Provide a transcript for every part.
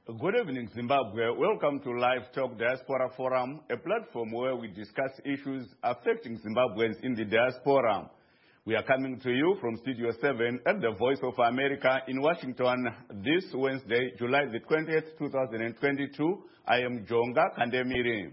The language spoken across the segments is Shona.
Good evening, Zimbabwe. Welcome to Live Talk Diaspora Forum, a platform where we discuss issues affecting Zimbabweans in the diaspora. We are coming to you from Studio 7 at the Voice of America in Washington this Wednesday, July the 20th, 2022. I am Jonga Kandemiri.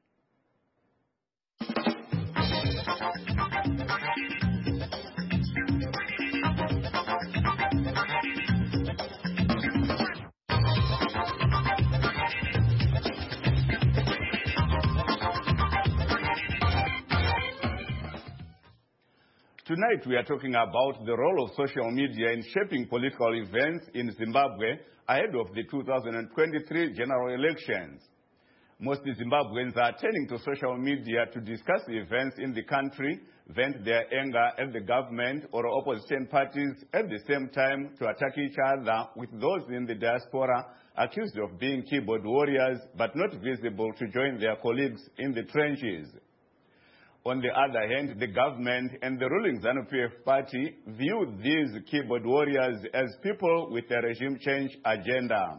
Tonight we are talking about the role of social media in shaping political events in Zimbabwe ahead of the 2023 general elections. Most Zimbabweans are turning to social media to discuss events in the country, vent their anger at the government or opposition parties, at the same time to attack each other, with those in the diaspora accused of being keyboard warriors but not visible to join their colleagues in the trenches. On the other hand, the government and the ruling ZANU-PF party view these keyboard warriors as people with a regime change agenda.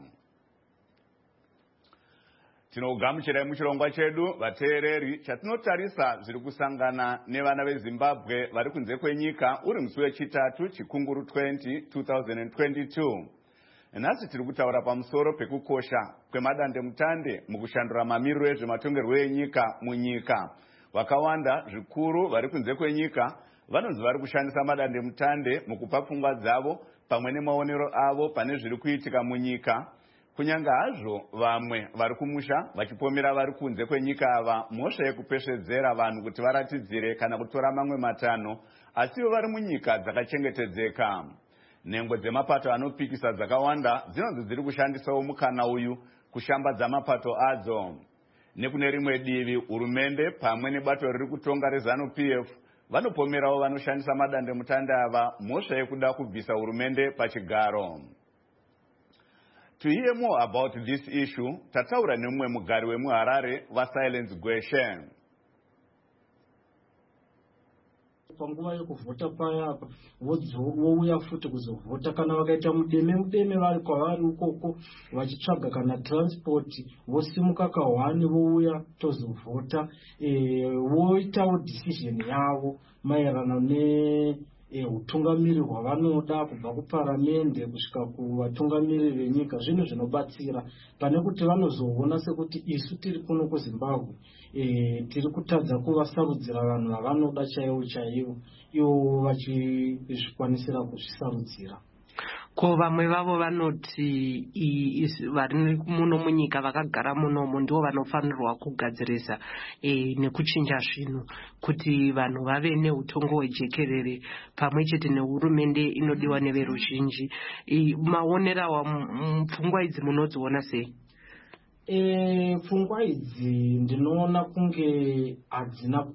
Tinogamuchira muchirongwa chedu vateereri chatinotarisa zviri kusangana nevana veZimbabwe vari kunze kwenyika uri musi wechitatu chikunguru 2022. Nhasi tiri kutaura pamusoro pekukosha kwemadandemutande mukushandura mamiriro ezvematongerwo enyika munyika. Vakawanda zvikuru vari kunze kwenyika vanonzi vari kushandisa madandemutande mukupa pfungwa dzavo pamwe nemaonero avo pane zviri kuitika munyika. Kunyanga hazvo vamwe vari kumusha vachipomera vari kunze kwenyika ava mhosva yekupeshedzera vanhu kuti varatidzire kana kutora mamwe matano, asiwo vari munyika dzakachengetedzeka. Nhengo dzemapato anopikisa dzakawanda dzinonzi dziri kushandisawo mukana uyu kushambadza mapato adzo. Nekune rimwe divi hurumende pamwe nebato riri kutonga reZANU-PF vanopomerawo vanoshandisa madandemutande ava mhosva yekuda kubvisa hurumende pachigaro. To hear more about this issue, tataura nemumwe mugari wemuHarare vaSilence Gweshe. Panguva yekuvhota paya vouya futi kuzovhota kana vakaita mudeme vari kwavari ukoko vachitsvaga kana transport vosimuka kahwani vouya tozovhota voitawo decision yavo maererano neutungamiri hwavanoda kubva kuparamende kusvika kuvatungamiri venyika. Zvinhu zvinobatsira pane kuti vanozoona sekuti isu tiri kuno kuZimbabwe tiri kutadza kuvasarudzira vanhu vavanoda chaivo ivo vachizvikwanisira kuzvisarudzira. Ko vamwe vavo vanoti vari muno munyika vakagara munomo ndivo vanofanirwa kugadzirisa nekuchinja zvinhu kuti vanhu vave neutongo hwejekerere pamwe chete nehurumende inodiwa neveruzhinji. Maonerawa pfungwa idzi munodziona sei? Pfungwa idzi ndinoona kunge hadzina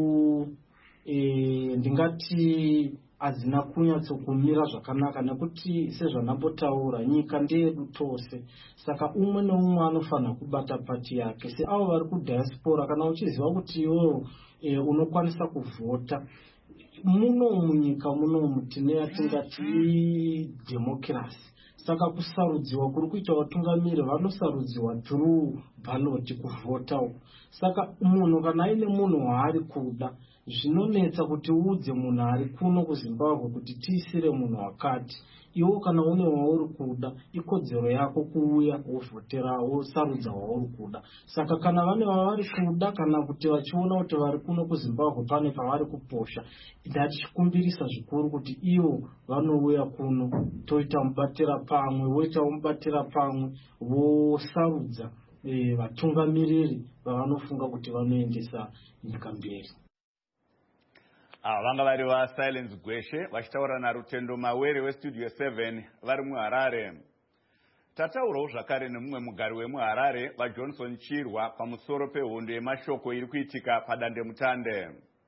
ndingati hadzina kunyatsokumira zvakanaka, nekuti sezvanambotaura nyika ndeyedu tose, saka umwe neumwe anofanira kubata pati yake. Seavo vari kudiaspora, kana uchiziva kuti iwewe unokwanisa kuvhota muno munyika munomu tine yatingati democracy. Saka kusarudziwa kuri kuita vatungamiri vanosarudziwa through ballot kuvhota. Saka munhu kana aine munhu waari kuda zvinonetsa kuti uudze munhu ari kuno kuZimbabwe kuti tiisire munhu wakati. Iwo kana une wauri kuda ikodzero yako kuuya wovhotera wosarudza wauri kuda. Saka kana vane vavari kuda kana kuti vachiona kuti vari kuno kuZimbabwe pane pavari kuposha, ndachikumbirisa zvikuru kuti ivo vanouya kuno toita mubatira pamwe, voita mubatira pamwe vosarudza vatungamiriri vavanofunga kuti vanoendesa nyika mberi. Vanga vari vaSilence Gweshe vachitaura naRutendo Mawere weStudio 7 vari muHarare. Tataurawo zvakare nemumwe mugari wemuHarare vaJohnson Chirwa pamusoro pehondo yemashoko iri kuitika padandemutande.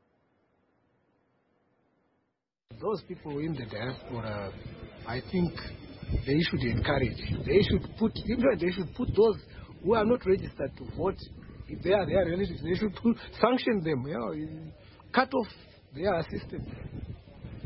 Those people in the diaspora, I think they should encourage. They should put those who are not registered to vote. If they are their relatives, they should sanction them. Cut off their assistance,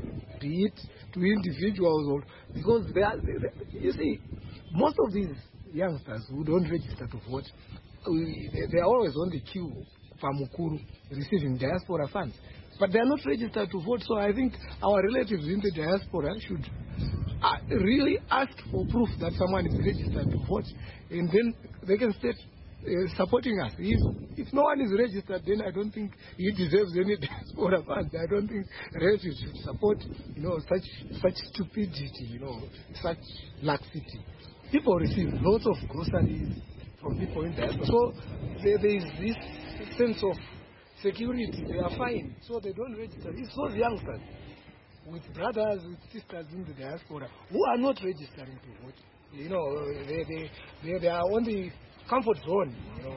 be it to individuals, or because you see, most of these youngsters who don't register to vote. They are always on the queue, Pamukuru, receiving diaspora funds. But they are not registered to vote, so I think our relatives in the diaspora should really ask for proof that someone is registered to vote, and then they can start supporting us. If no one is registered, then I don't think he deserves any diaspora funds. I don't think relatives should support, such stupidity, such laxity. People receive lots of groceries from people in diaspora, so there is this sense of security. They are fine, so they don't register. It's those youngsters with brothers, with sisters in the diaspora who are not registering to vote. They are on the comfort zone.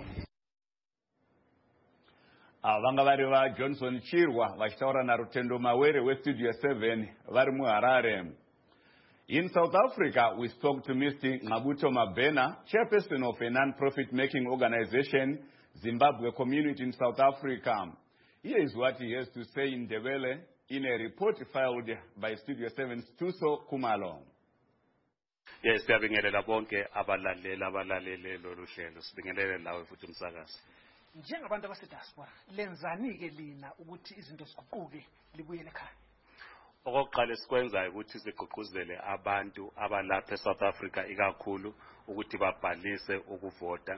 Vanga vari va Johnson Chirwa vachitaura na Rutendo Mawere weStudio 7 vari muHarare. In South Africa, we spoke to Mr. Ngqabuto Mabhena, chairperson of a non-profit making organization, Zimbabwe Community in South Africa. Here is what he has to say in Ndebele in a report filed by Studio 7's Tuso Kumalo. Yes, siyabingelela bonke abalalele lolu hlelo. Sibingelele nawe futhi umsakazi. Njengabantu abasediaspora, lenzani ke lina ukuthi izinto ziguquke libuyele ekhaya? Okokuqala sikwenzayo ukuthi sigqugquzele abantu abalapha eSouth Africa ikakhulu ukuthi babhalise ukuvota.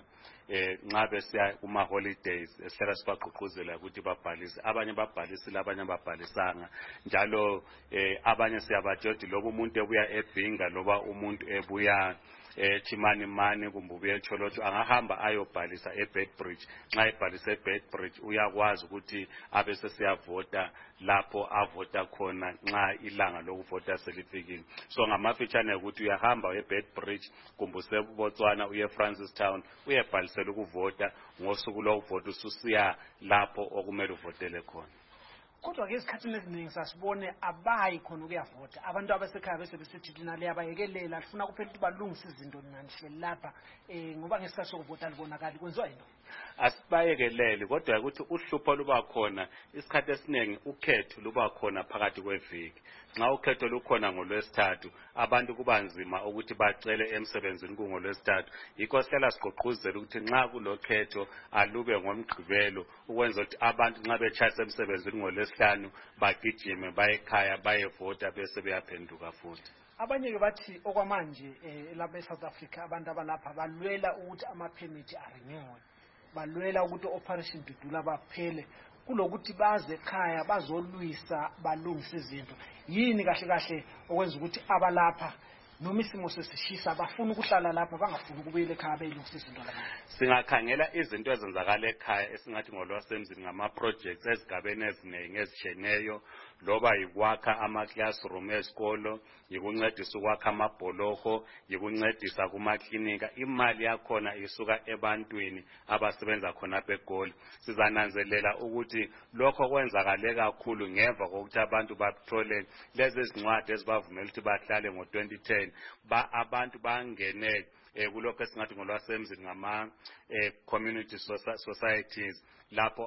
Nxa besiya kuma holidays esihlala sibagqugquzela ukuthi babhalise. Abanye babhalisile, abanye babhalisanga. Njalo abanye siyabatsho loba umuntu ebuya eBhinga loba umuntu ebuya Chimani Mani kumbe ubuye eCholotsho angahamba ayobhalisa eBedbridge. Nxa ebhalisa eBedbridge uyakwazi ukuthi abe sesiyavota lapho avota khona nxa ilanga lokuvota selifikile. So ngamafitshane ukuthi uyahamba eBedbridge kumbe useBotswana uye eFrancistown uyebhalisela ukuvota ngosuku lokuvota ususiya lapho okumele uvotele khona. Kodwa ke isikhathini esiningi sasibone abayi khona ukuyavota. Abantu abasekhaya bese besithi thina liyabayekelela lifuna kuphela ukuthi balungise izinto nanihleli lapha ngoba ngesikhathi sokuvota libonakala kwenziwa yini? Asibayekelele kodwa ukuthi uhlupho luba khona isikhathi esiningi ukhetho luba khona phakathi kweviki. Nxa ukhetho lukhona ngoLwesithathu abantu kubanzima ukuthi bacele emsebenzini kungoLwesithathu. Yikho sihlala sigqugquzela ukuthi nxa kulokhetho alube ngoMgqibelo ukwenza ukuthi abantu nxa betshayisa emsebenzini ngoLwesihlanu bagijime bayekhaya bayevota bese beyaphenduka futhi. Abanye ke bathi okwamanje lapha eSouth Africa abantu abalapha balwela ukuthi ama-permit arenewe. Balwela ukuthi operation Dudula baphele kulokuthi baze ekhaya bazolwisa balungisa izinto. Yini kahle kahle okwenza ukuthi abalapha noma isimo sesishisa bafuna ukuhlala lapha bangafuni ukubuyela ekhaya belungisa izinto lapha? Singakhangela izinto ezenzakala ekhaya esingathi ngolwasemzini ngama-projects ezigabeni eziningi ezitshiyeneyo loba yikwakha ama-classroom esikolo, yikuncedisa ukwakha amabholoho, yikuncedisa kumaklinika. Imali yakhona isuka ebantwini abasebenza khona apha eGoli. Sizananzelela ukuthi lokho kwenzakale kakhulu ngemva kokuthi abantu bathole lezi zincwadi ezibavumela ukuthi bahlale ngo-2010 abantu bangene kulokho esingathi ngolwasemzini ngama-community societies lapho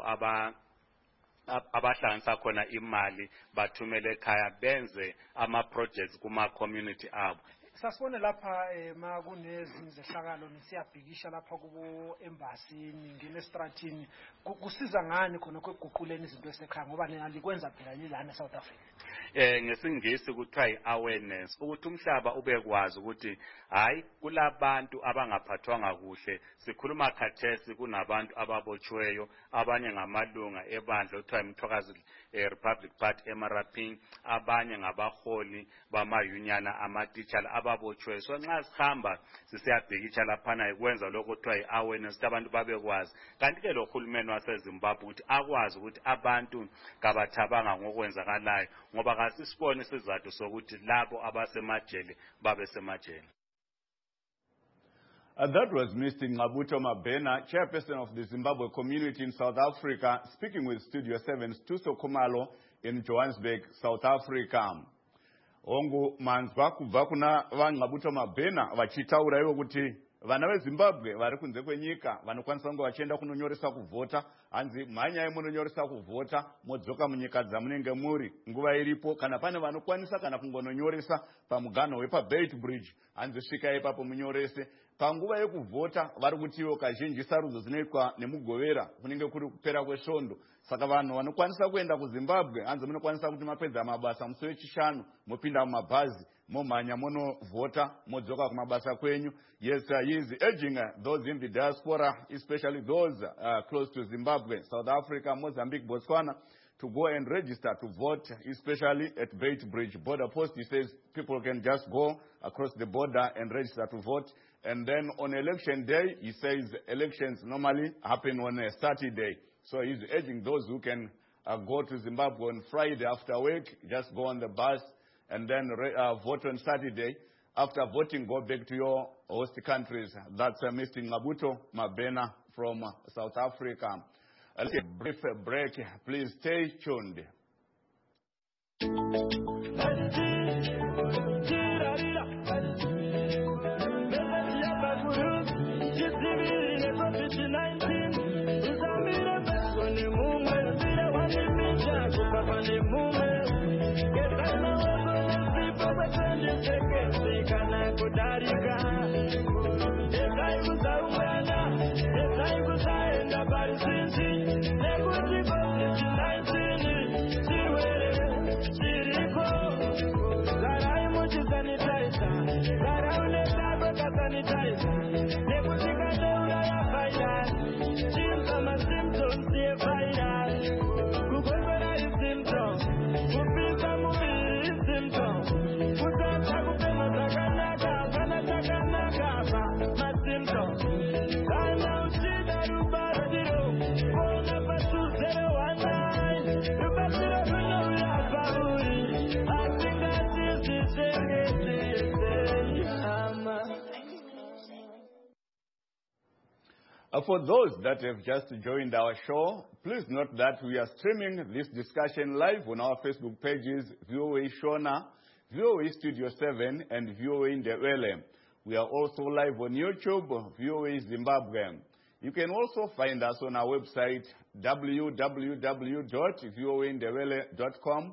abahlanganisa khona imali bathumele ekhaya benze ama-projects kuma-community abo. Sasibone lapha ma kunezinzehlakalo nisiyabhikisha lapha kubo embasini ngene estratini kusiza ngani khona kweguquleni izinto esekhaya ngoba nina likwenza phela nilana eSouth Africa? Ngesingisi kuthiwa i-awareness ukuthi umhlaba ubekwazi ukuthi hayi kulabantu abangaphathwanga kuhle. Sikhuluma khathesi kunabantu ababotshiweyo, abanye ngamalunga ebandla okuthiwa iMthokazi Republic Party eMaraping, abanye ngabaholi bama-union amatitshala ababotshiweyo. So nxa sihamba sisiyabhikitsha laphana ikwenza lokho kuthiwa i-awareness ukuthi abantu babekwazi. Kanti ke lo hulumeni waseZimbabwe ukuthi akwazi ukuthi abantu kabathabanga ngokwenzakalayo ngoba kasisibone isizathu sokuthi labo abasemajele babe semajele. That was Mr. Ngqabuto Mabhena, chairperson of the Zimbabwe Community in South Africa, speaking with Studio 7's Tuso Kumalo in Johannesburg, South Africa. Ongu manzwa kubva kuna vaNgqabuto Mabhena vachitaura ivo kuti vana vezimbabwe vari kunze kwenyika vanokwanisa kunge vachienda kunonyoresa kuvhota. Hanzi mhanyai munonyoresa kuvhota modzoka munyika dzamunenge muri nguva iripo. Kana pane vanokwanisa kana kungononyoresa pamuganho wepaBeit Bridge, hanzi svikai ipapo munyorese. Panguva yekuvhota vari kutiwo kazhinji sarudzo dzinoitwa nemugovera kunenge kuri kupera kwesvondo. Saka vanhu vanokwanisa kuenda kuZimbabwe hanzi munokwanisa kuti mapedza mabasa musi wechishanu mopinda mumabhazi momhanya monovhota modzoka kumabasa kwenyu. Yes, he is urging those in the diaspora, especially those close to Zimbabwe, South Africa, Mozambique, Botswana, to go and register to vote, especially at Beit Bridge border post. He says people can just go across the border and register to vote. And then on election day, he says elections normally happen on a Saturday. So he's urging those who can go to Zimbabwe on Friday after work, just go on the bus and then vote on Saturday. After voting, go back to your host countries. That's Mr. Ngabuto Mabena from South Africa. Let's take a brief break. Please stay tuned. For those that have just joined our show, please note that we are streaming this discussion live on our Facebook pages, VOA Shona, VOA Studio 7, and VOA Ndebele. We are also live on YouTube, VOA Zimbabwe. You can also find us on our website, www.voandebele.com,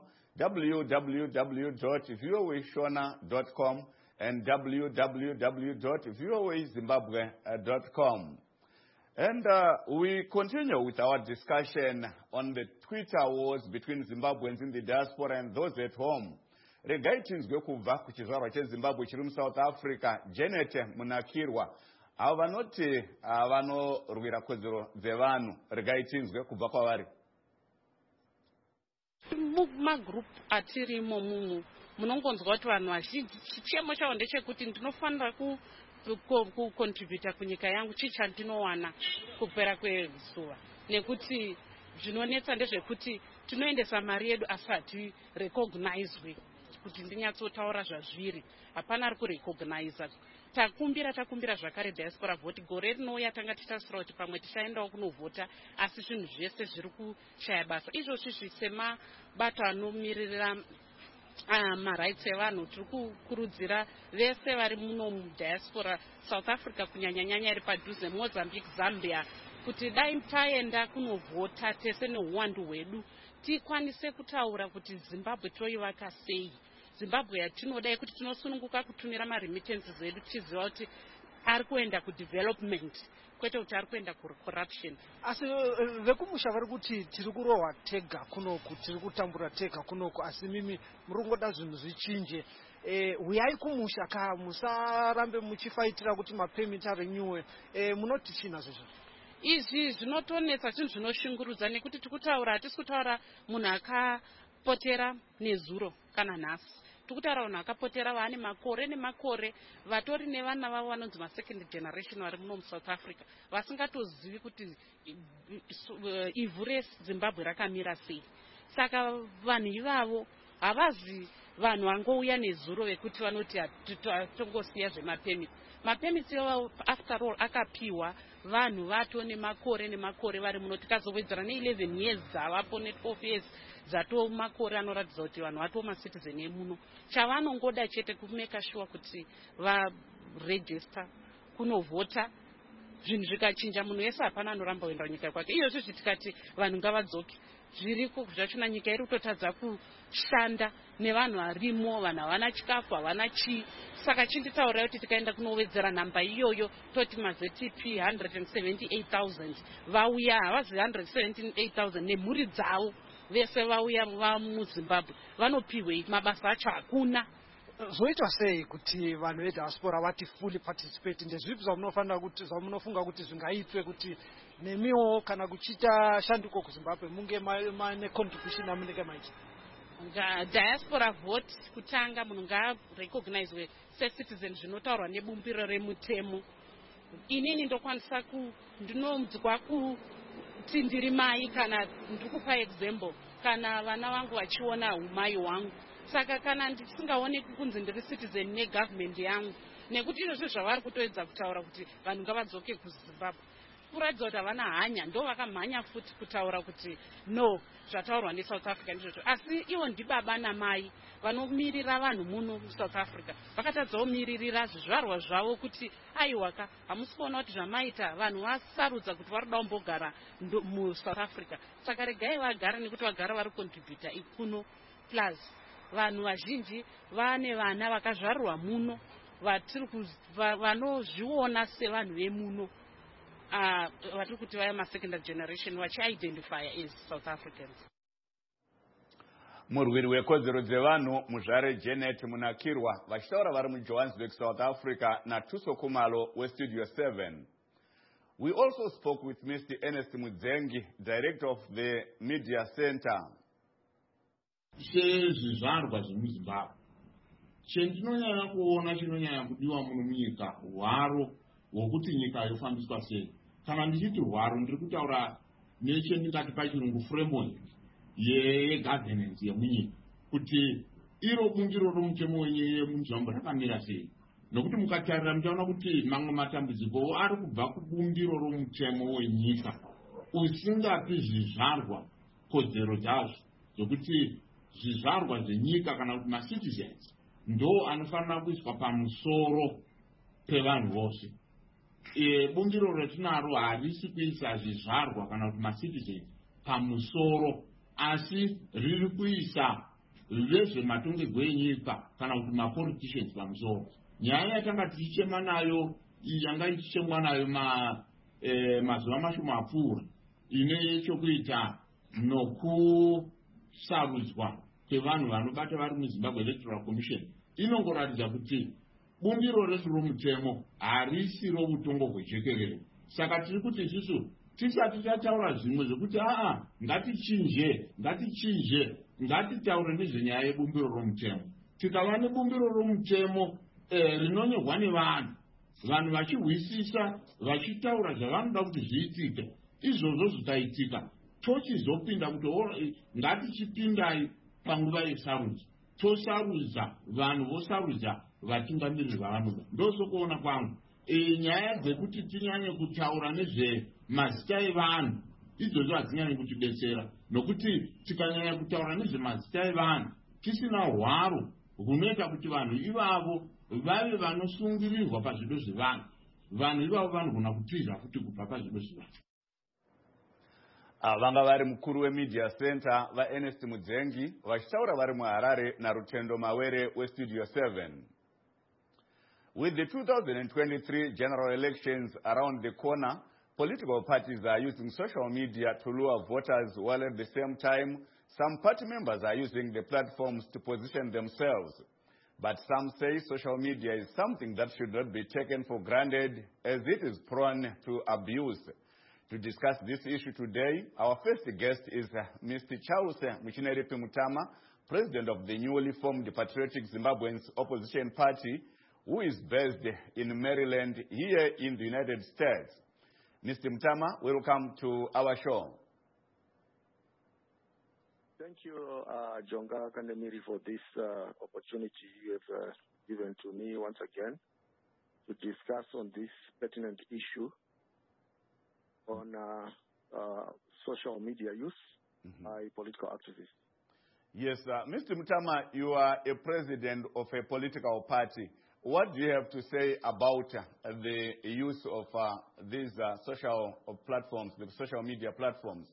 www.voashona.com, and www.voazimbabwe.com. And we continue with our discussion on the Twitter wars between Zimbabweans in the diaspora and those at home. Regai tinzwe kubva kuchizvarwa cheZimbabwe chiri muSouth Africa, Janet Munakirwa. Ava vanoti vanorwira kodzero dzevanhu. Regai tinzwe kubva kwavari. Magroup atirimo mumu munongonzwa kuti vanhu vazhinji chichemo chavo ndechekuti ndinofanira kucontributa kunyika yangu chicha ndinowana kupera kwezuva, nekuti zvinonetsa ndezvekuti tinoendesa mari yedu asati recognizwe kuti ndinyatsotaura zvazviri, hapana ari kurecogniza. Takumbira zvakare diaspora vote gore rinouya tanga tichasira kuti pamwe tichaendawo kunovhota, asi zvinhu zvese zviri kushaya basa. Izvozvi semabato anomirira marights evanhu tiri kukurudzira vese vari muno mudiaspora South Africa kunyanyanyanya iri padhuze, Mozambique, Zambia, kuti dai taenda kunovhota tese neuwandu hwedu tikwanise kutaura kuti Zimbabwe toivaka sei, Zimbabwe yatinodai kuti tinosununguka kutumira maremittances edu tichiziva kuti ari kuenda kudevelopment kwete kuti ari kuenda kucorruption. Asi vekumusha vari kuti tiri kurohwa tega kunoku, tiri kutambura tega kunoku, asi mimi muri kungoda zvinhu zvichinje. Uyai kumusha ka musarambe muchifaitira kuti mapemiti arenyuwe. Munoti china zvizvo? Izvi zvinotonetsa, zvinhu zvinoshungurudza, nekuti tikutaura hatisi kutaura munhu akapotera nezuro kana nhasi. Tikutaura vanhu akapotera vaane makore nemakore, vatori nevana vavo vanonzi second generation vari muno muSouth Africa, vasingatozivi kuti ivhu reZimbabwe rakamira sei. Saka vanhu ivavo havazi vanhu vangouya nezuro vekuti vanoti tongosiya zvemapemiti. Mapemiti after all akapiwa vanhu vato nemakore nemakore vari muno, tikazowedzera ne11 years dzavapo ne12 years dzato makore anoratidza kuti vanhu vato macitizen emuno. Chavanongoda chete kumeka sure kuti varegister kunovhota zvinhu zvikachinja munhu wese hapana anoramba kuenda kunyika kwake. Iyozvizvi tikati vanhu ngavadzoke zviriko zvachona nyika iri kutotadza kushanda nevanhu varimo, vanhu havana chikafu havana chii. Saka chinditaurira kuti tikaenda kunowedzera nhamba iyoyo toti maZTP 178,000 vauya, havazi 178,000 nemhuri dzavo vese vauya vamuZimbabwe vanopihwe mabasa acho hakuna. Zoitwa sei kuti vanhu vediaspora vati fully participate? Ndezvipi zvamunofunga kuti zvingaitwe kuti nemiwo kana kuchita shanduko kuZimbabwe munge mane contribution amunenge maita? Diaspora vote kutanga munhu ngaarecognizwe secitizen zvinotaurwa nebumbiro remutemo. Inini ndokwanisa ndinonzwa kuti ndiri mai kana ndiri kupa example kana vana vangu vachiona umai hwangu. Saka kana ndisingaoneki kunzi ndiri citizen negovernment yangu, nekuti izvozvo zvavari kutoedza kutaura kuti vanhu ngavadzoke kuZimbabwe, kuratidza kuti havana hanya, ndo vakamhanya futi kutaura kuti no, zvataurwa neSouth Africa ndizvozvo. Asi ivo ndibaba namai vanomirira vanhu muno muSouth Africa vakatadzawo miririra zvizvarwa zvavo kuti aiwaka hamusi kuona kuti zvamaita vanhu vasarudza kuti vari kuda kumbogara muSouth Africa. Saka regai vagara nekuti vagara vari contributa ikuno. Plus vanhu vazhinji vane vana vakazvarwa muno vanozviona sevanhu vemuno, vatiri kuti vaya masecondary generation vachiidentifya as South Africans. Murwiri wekodzero dzevanhu muzvare Janet Munakirwa vachitaura vari muJohannesburg, South Africa naTuso Kumalo weStudio 7. We also spoke with Mr. Ernest Mudzengi, Director of the Media Center. Sezvizvarwa zvemuZimbabwe chendinonyanya kuona chinonyanya kudiwa muno munyika hwaro hwokuti nyika yofambiswa sei. Kana ndichiti hwaro ndiri kutaura nechendingati pachirungu framework yegovernance yemunyika, kuti iro bungiro romutemo wenye muZimbabwe rakamira sei. Nokuti mukatarira muchaona kuti mamwe matambudziko ari kubva kubungiro romutemo wenyika usingapi zvizvarwa kodzero dzazvo dzokuti zvizvarwa zvenyika kana kuti macitizens ndo anofanira kuiswa pamusoro pevanhu vose. Bungiro ratinaro harisi kuisa zvizvarwa kana kuti macitizens pamusoro, asi riri kuisa vezvematongerwo enyika kana kuti mapoliticians pamusoro. Nyaya yatanga tichichema nayo yanga ichichemwa nayo mazuva mashoma apfuura ine chokuita nokusarudzwa kwevanhu vanobata vari muZimbabwe Electoral Commission inongoratidza kuti bumbiro resu romutemo harisi romutongo hwejekerere. Saka tiri kuti isusu tisati tataura zvimwe zvokuti ngatitaure nezvenyaya yebumbiro romutemo. Tikava nebumbiro romutemo rinonyorwa nevanhu, vanhu vachihwisisa vachitaura zvavanoda kuti zviitike, izvozvo zvitaitika tochizopinda kuti ngatichipindai panguva yesarudzo, tosarudza vanhu vosarudza vatungamiriri vavanoda. Ndosokuona kwangu nyaya dzekuti tinyanye kutaura nezvemazita evanhu izvozvo hazinyanyi kutidetsera, nokuti tikanyanya kutaura nezvemazita evanhu tisina hwaro hunoita kuti vanhu ivavo vave vanosungirirwa pazvido zvevanhu, vanhu ivavo vanogona kutiza futi kubva pazvido zvevanhu. Vanga vari mukuru weMedia Center vaErnest Mudzengi vachitaura vari muHarare naRutendo Mawere weStudio 7. With the 2023 general elections around the corner, political parties are using social media to lure voters, while at the same time, some party members are using the platforms to position themselves. But some say social media is something that should not be taken for granted, as it is prone to abuse. To discuss this issue today, our first guest is Mr. Charles Muchineripe Mutama, president of the newly formed Patriotic Zimbabweans Opposition Party, who is based in Maryland, here in the United States. Mr. Mutama, welcome to our show. Thank you, Jonga Kandemiri, for this opportunity you have given to me once again to discuss on this pertinent issue on social media use by political activists. Yes, Mr. Mutama, you are a president of a political party. What do you have to say about the use of these social platforms, the social media platforms?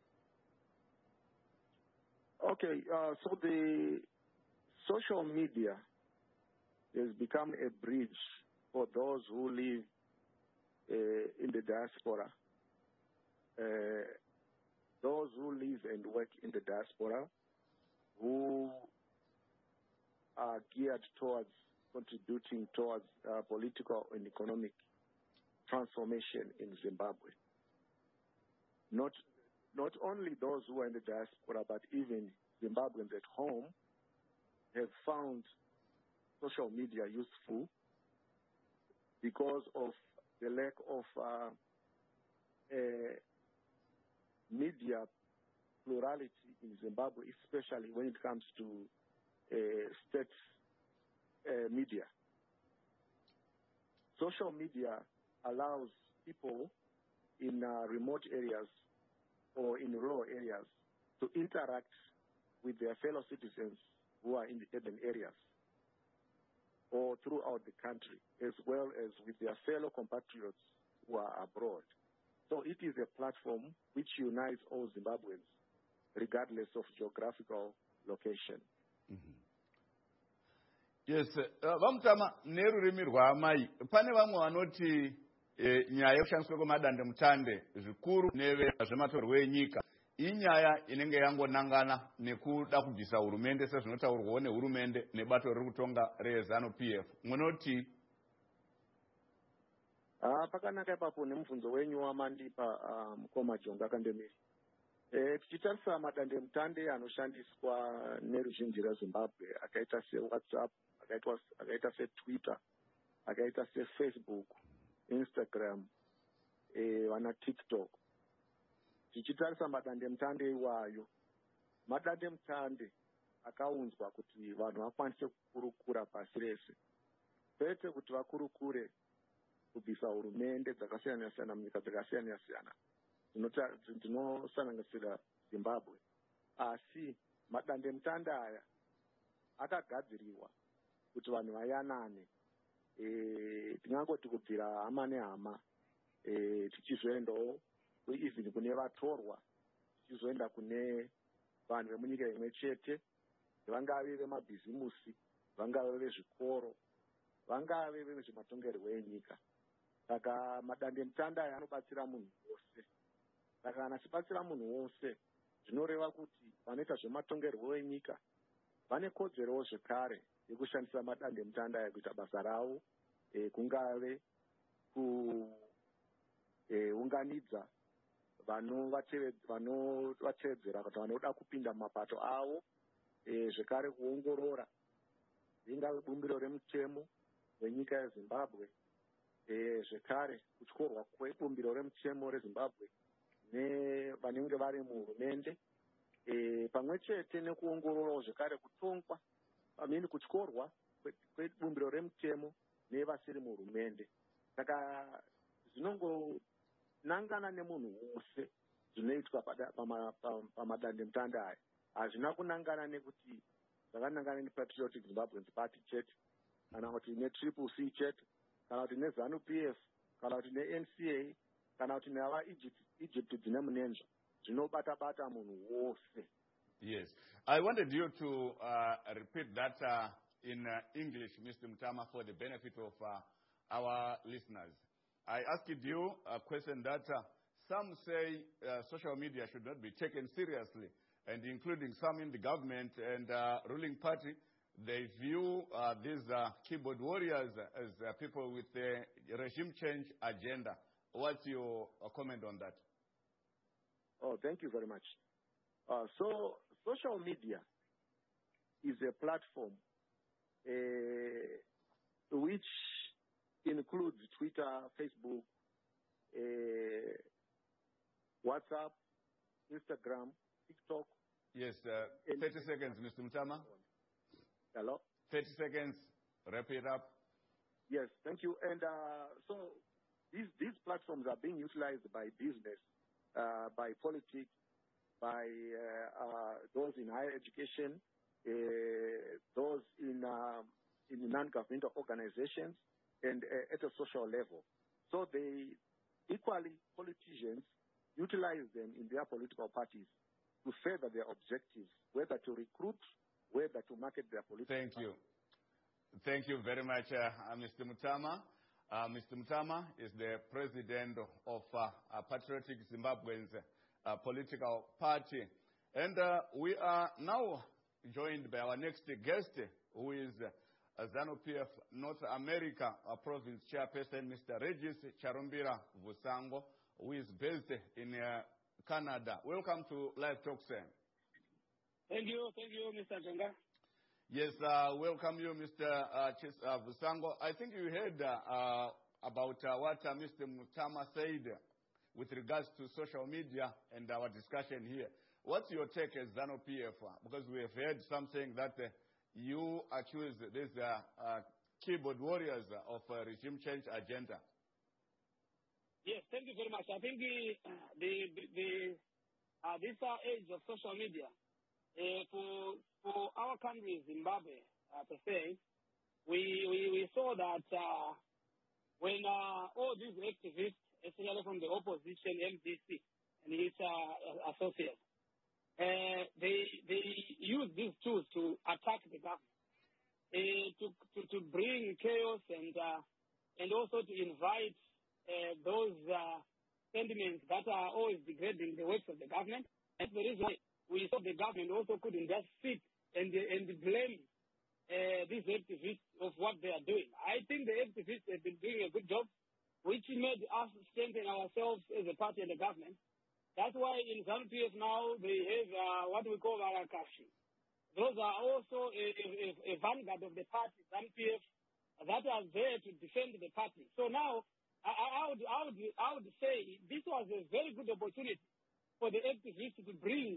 Okay, so the social media has become a bridge for those who live in the diaspora, those who live and work in the diaspora, who are geared towards contributing towards political and economic transformation in Zimbabwe. Not only those who are in the diaspora, but even Zimbabweans at home have found social media useful because of the lack of media plurality in Zimbabwe, especially when it comes to state media. Social media allows people in remote areas or in rural areas to interact with their fellow citizens who are in the urban areas or throughout the country, as well as with their fellow compatriots who are abroad. So it is a platform which unites all Zimbabweans, regardless of geographical location. Mm-hmm. Yes, vamutama nerurimi rwaamai pane vamwe vanoti nyaya yekushandiswa kwemadande mutande zvikuru nezvematorerwo enyika inyaya inenge yangonangana nekuda kubvisa hurumende sezvinotaurwawo nehurumende nebato riri kutonga reZANU-PF. Munoti pakanaka ipapo nemubvunzo wenyu wamandipa mukoma Jonga Kandemiri. Tichitarisa madande mutande anoshandiswa neruzhinji reZimbabwe akaita seWhatsApp, akaita seTwitter, akaita seFacebook, Instagram, vana TikTok. Tichitarisa madande mutande iwayo, madande mutande akaunzwa kuti vanhu vakwanise kukurukura pasi rese, kwete kuti vakurukure kubvisa hurumende dzakasiyana siyana munyika dzakasiyana siyana dzinosanganisira Zimbabwe, asi madande mutande aya akagadziriwa kuti vanhu vayanane, tingangoti kubvira hama nehama, tichizoendawo even kune vatorwa, tichizoenda kune vanhu vemunyika imwe chete, vangave vemabhizimusi, vangave vezvikoro, vangave vezvematongerwo enyika. Saka madande mutande aya anobatsira munhu wose. Saka kana achibatsira munhu wose, zvinoreva kuti vanoita zvematongerwo enyika vane kodzerowo zvekare yekushandisa madande mutande aya kuita basa ravo, kungave kuunganidza vanovatevedzera kuti vanoda kupinda mumapato avo, zvekare kuongorora ringave bumbiro remutemo wenyika yeZimbabwe, zvekare kutyorwa kwebumbiro remutemo reZimbabwe nevanenge vari muhurumende, pamwe chete nekuongororawo zvekare kutongwa kutyorwa kwebumbiro remutemo nevasiri muhurumende. Saka zvinongonangana nemunhu wose zvinoitwa pamadande mutande aya. Hazvina kunangana nekuti zvakanangana nePatriotic Zimbabweans Party chete, kana kuti neCCC chete, kana kuti neZANU-PF, kana kuti neNCA, kana kuti neava Egypt dzine munenzo. Zvinobata munhu wose. Yes. I wanted you to repeat that in English, Mr. Mutama, for the benefit of our listeners. I asked you a question that some say social media should not be taken seriously, and including some in the government and ruling party, they view these keyboard warriors as people with a regime change agenda. What's your comment on that? Oh, thank you very much. So social media is a platform which includes Twitter, Facebook, WhatsApp, Instagram, TikTok. Yes, 30 seconds, Mr. Mutama. Hello? 30 seconds, wrap it up. Yes, thank you. And so these platforms are being utilized by business, by politics, by those in higher education, those in in non-governmental organizations and at a social level. So they equally, politicians utilize them in their political parties to further their objectives, whether to recruit, whether to market their political Thank you. Thank you very much, Mr. Mutama. Mr. Mutama is the president of Patriotic Zimbabweans political party. And we are now joined by our next guest, who is ZANU-PF North America province chairperson, Mr. Regis Charumbira Vusango, who is based in Canada. Welcome to Live Talk, sir. Thank you, Mr. Jonga. Yes, welcome you, Mr. Vusango. I think you heard about what Mr. Mutama said with regards to social media and our discussion here. What's your take as ZANU-PF? Because we have heard something that you accuse these keyboard warriors of a regime change agenda. Yes, thank you very much. I think this age of social media, for our country, Zimbabwe, per se, we saw that when all these activists, especially from the opposition, MDC, and its associates, they use these tools to attack the government, to bring chaos and also to invite those sentiments that are always degrading the works of the government. That's the reason why we saw the government also couldn't just sit and blame these activists of what they are doing. I think the activists have been doing a good job, which made us strengthen ourselves as a party and the government. That's why in ZANU-PF now they have what we call Varakashi. Those are also a vanguard of the party, ZANU-PF, that are there to defend the party. So now I would say this was a very good opportunity for the activists to bring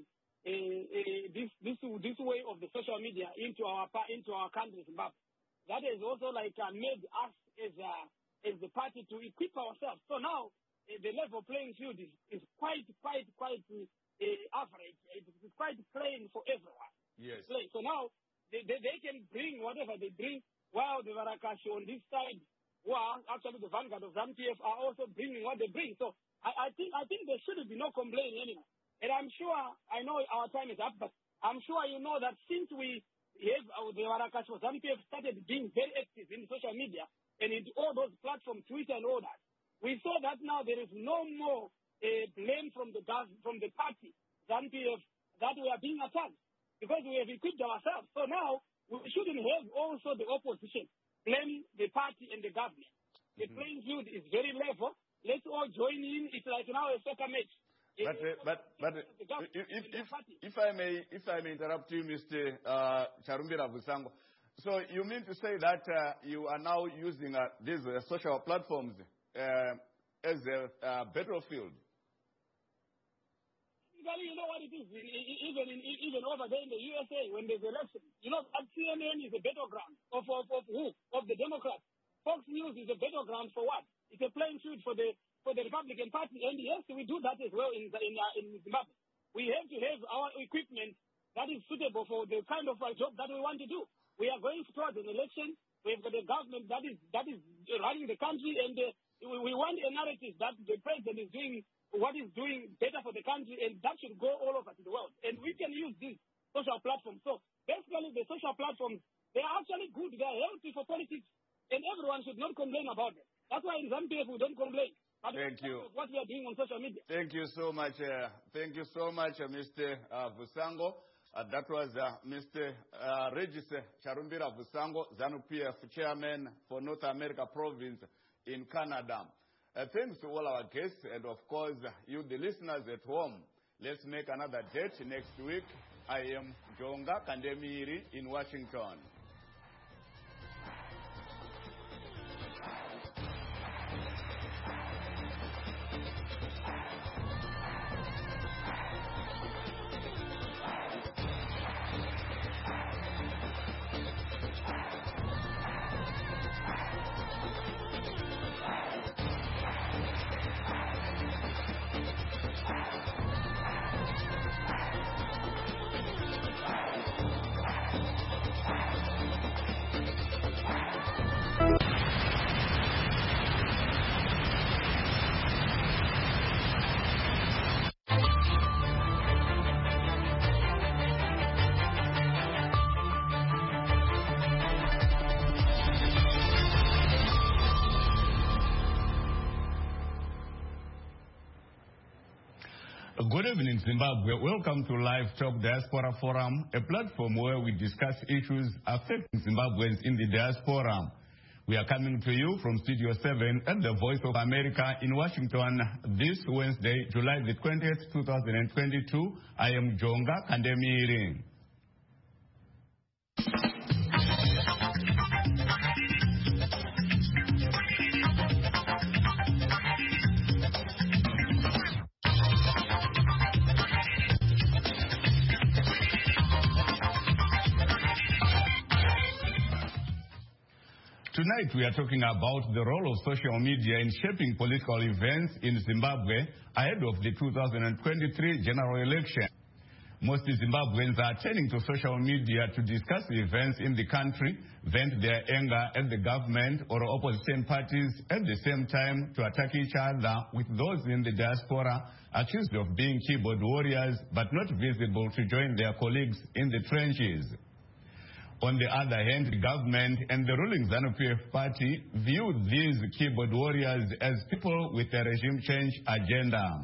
this way of the social media into our country, Zimbabwe. That has also made us as the party to equip ourselves. So now the level playing field is quite average. It's quite plain for everyone. Yes. So now they can bring whatever they bring, while the Varakashi on this side, who are actually the vanguard of ZANU-PF, are also bringing what they bring. So I think there should be no complaining anymore. And I'm sure, I know our time is up, but I'm sure you know that since we have the Varakashi of ZANU-PF started being very active in social media and in all those platforms, Twitter and all that, we saw that now there is no more blame from the party, ZANU-PF, that we are being attacked because we have equipped ourselves. So now we shouldn't have also the opposition blame the party and the government. The playing field is very level. Let's all join in. It's like now a soccer match. But if I may interrupt you, Mr. Charumbira Vusango. So you mean to say that you are now using these social platforms as a battlefield? You know what it is. Even over there in the USA, when there's election, you know that CNN is a battleground of who? Of the Democrats. Fox News is a battleground for what? It's a playing field for the Republican Party, and yes, we do that as well in Zimbabwe. We have to have our equipment that is suitable for the kind of job that we want to do. We are going towards an election. We have got a government that is running the country, and we want a narrative that the president is doing what is doing better for the country, and that should go all over to the world. And we can use these social platforms. So basically, the social platforms, they are actually good. They are healthy for politics, and everyone should not complain about them. That's why in ZANU-PF we don't complain. Thank you. What we are doing on social media. Thank you so much. Thank you so much, Mr. Vusango. That was Mr. Regis Charumbira Vusango, ZANU-PF chairman for North America province in Canada. Thanks to all our guests and, of course, you, the listeners at home. Let's make another date next week. I am Jonga Kandemiri in Washington. Good evening, Zimbabwe. Welcome to Live Talk Diaspora Forum, a platform where we discuss issues affecting Zimbabweans in the diaspora. We are coming to you from Studio 7 at the Voice of America in Washington this Wednesday, July the 20th, 2022. I am Jonga Kandemiri. Tonight we are talking about the role of social media in shaping political events in Zimbabwe ahead of the 2023 general election. Most Zimbabweans are turning to social media to discuss the events in the country, vent their anger at the government or opposition parties, at the same time to attack each other, with those in the diaspora accused of being keyboard warriors but not visible to join their colleagues in the trenches. On the other hand, the government and the ruling ZANU-PF party view these keyboard warriors as people with a regime change agenda.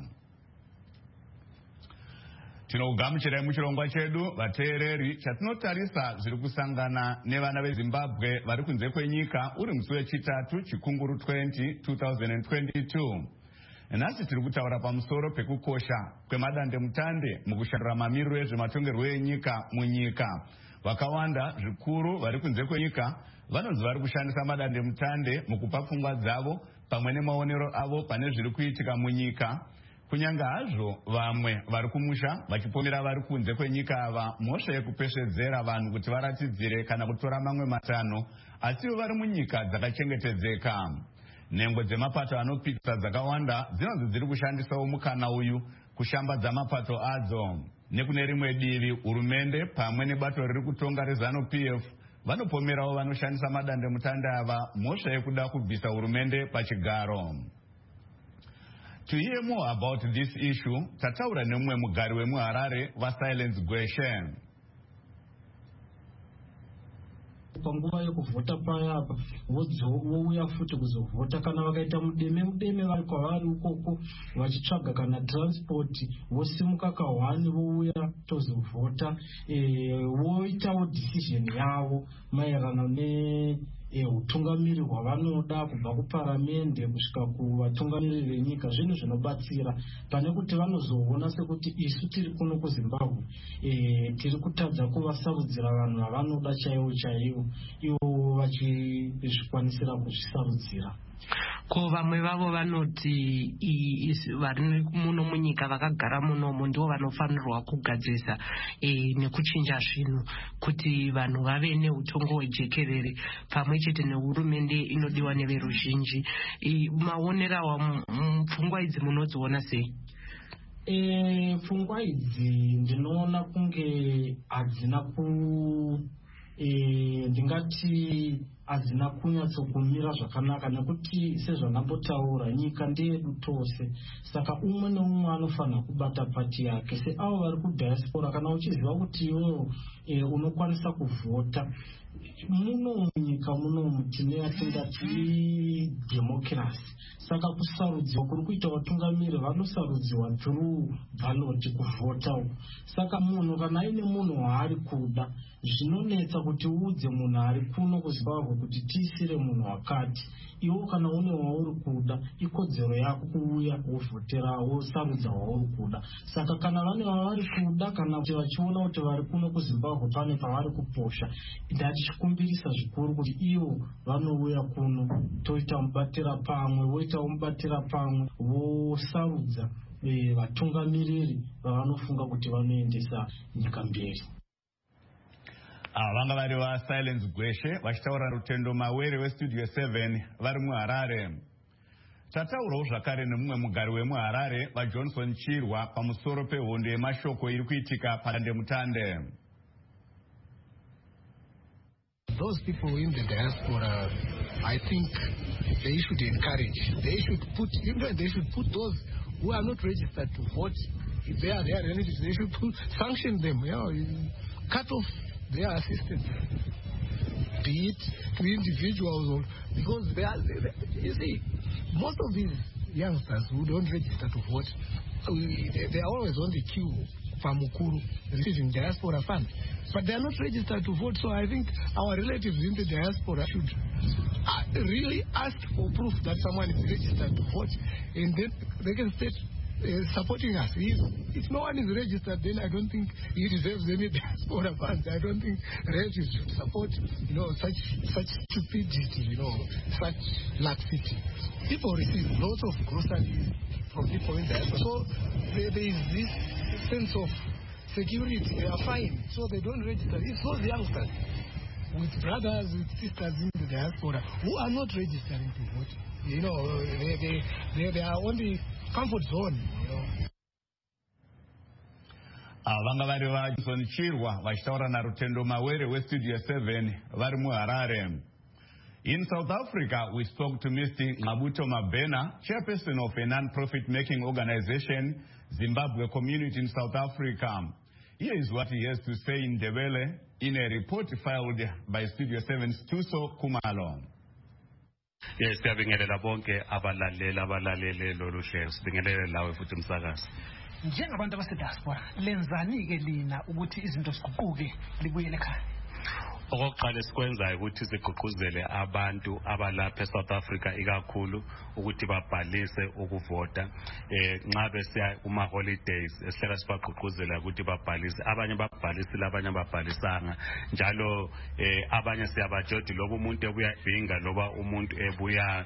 Tinogamuchira muchirongwa chedu vateereri chatinotarisa zviri kusangana nevana veZimbabwe vari kunze kwenyika uri musi wechitatu chikunguru 2022. Nhasi tiri kutaura pamusoro pekukosha kwemadandemutande mukushandura mamiriro ezvematongerwo enyika munyika. Vakawanda zvikuru vari kunze kwenyika vanonzi vari kushandisa madandemutande mukupa pfungwa dzavo pamwe nemaonero avo pane zviri kuitika munyika. Kunyanga hazvo vamwe vari kumusha vachipomera vari kunze kwenyika ava mhosva yekupeshedzera vanhu kuti varatidzire kana kutora mamwe matanho, asiwo vari munyika dzakachengetedzeka. Nhengo dzemapato anopikisa dzakawanda dzinonzi dziri kushandisawo mukana uyu kushambadza mapato adzo. Nekune rimwe divi hurumende pamwe nebato riri kutonga reZANU-PF vanopomerawo vanoshandisa madandemutande ava mhosva yekuda kubvisa hurumende pachigaro. To hear more about this issue, tataura nemumwe mugari wemuHarare vaSilence Gweshe. Panguva yekuvhota paya vouya futi kuzovhota kana vakaita mudeme vari kwavari ukoko vachitsvaga kana transport vosimuka kahwani vouya tozovhota voitawo decision yavo maererano utungamiri hwavanoda kubva kuparamende kusvika kuvatungamiriri venyika. Zvinhu zvinobatsira pane kuti vanozoona sekuti isu tiri kuno kuZimbabwe tiri kutadza kuvasarudzira vanhu vavanoda chaivo chaivo, ivo vachizvikwanisira kuzvisarudzira. Ko vamwe vavo vanoti vari muno munyika vakagara munomo ndivo vanofanirwa kugadzirisa nekuchinja zvinhu kuti vanhu vave neutongo hwejekerere pamwe chete nehurumende inodiwa neveruzhinji. Maonera pfungwa idzi munodziona sei? Pfungwa idzi ndinoona kunge hadzina ndingati hadzina kunyatsokumira zvakanaka, nekuti sezvanambotaura nyika ndeyedu tose, saka umwe neumwe anofanira kubata pati yake. Seavo vari kudiaspora, kana uchiziva kuti iwewo unokwanisa kuvhota muno munyika munomu tine yatingati democracy, saka kusarudziwa kuri kuita vatungamiri vanosarudziwa through ballot kuvhota. Saka munhu kana aine munhu waari kuda zvinonetsa kuti uudze munhu ari kuno kuZimbabwe kuti tiisire munhu wakati. Iwo kana une wauri kuda ikodzero yako kuuya wovhotera wosarudza wauri kuda. Saka kana vane vavari kuda kana kuti vachiona kuti vari kuno kuZimbabwe pane pavari kuposha, ndatichikumbirisa zvikuru kuti ivo vanouya kuno toita mubatira pamwe, voitawo mubatira pamwe vosarudza vatungamiriri vavanofunga kuti vanoendesa nyika mberi. Vanga vari vaSilence Gweshe vachitaura Rutendo Mawere weStudio 7 vari muHarare. Tataurawo zvakare nemumwe mugari wemuHarare vaJohnson Chirwa pamusoro pehondo yemashoko iri kuitika padandemutande. Those people in the diaspora, I think they should encourage. They should put those who are not registered to vote. If they are their relatives, they should sanction them. Cut off their assistance, be it to individuals, because you see, most of these youngsters who don't register to vote. They are always on the queue for Mukuru, receiving diaspora funds. But they are not registered to vote, so I think our relatives in the diaspora should really ask for proof that someone is registered to vote, and then they can start supporting us. If no one is registered, then I don't think he deserves any diaspora funds. I don't think relatives should support, such stupidity, such laxity. People receive lots of groceries from people in diaspora, so there is this sense of security. They are fine, so they don't register. It's those youngsters with brothers, with sisters in the diaspora who are not registering to vote. They are on the comfort zone. Vanga vari vaJohn Chirwa vachitaura naRutendo Mawere weStudio 7 vari muHarare. In South Africa, we spoke to Mr. Ngqabutho Mabhena, chairperson of a non-profit making organization, Zimbabwe Community in South Africa. Here is what he has to say in Ndebele in a report filed by Studio 7's Tuso Kumalo. Yes, siyabingelela bonke abalalele lolu hlelo. Sibingelele lawe futhi umsakazi. Njengabantu abasediaspora, lenzani-ke lina ukuthi izinto ziguquke libuyele ekhaya? Okokuqala esikwenzayo ukuthi sigqugquzele abantu abalapha eSouth Africa ikakhulu ukuthi babhalise ukuvota nxa besiya kuma holidays esihlala sibagqugquzela ukuthi babhalise. Abanye babhalisile, abanye babhalisanga, njalo abanye siyabajodi loba umuntu ebuya ebhinga loba umuntu ebuya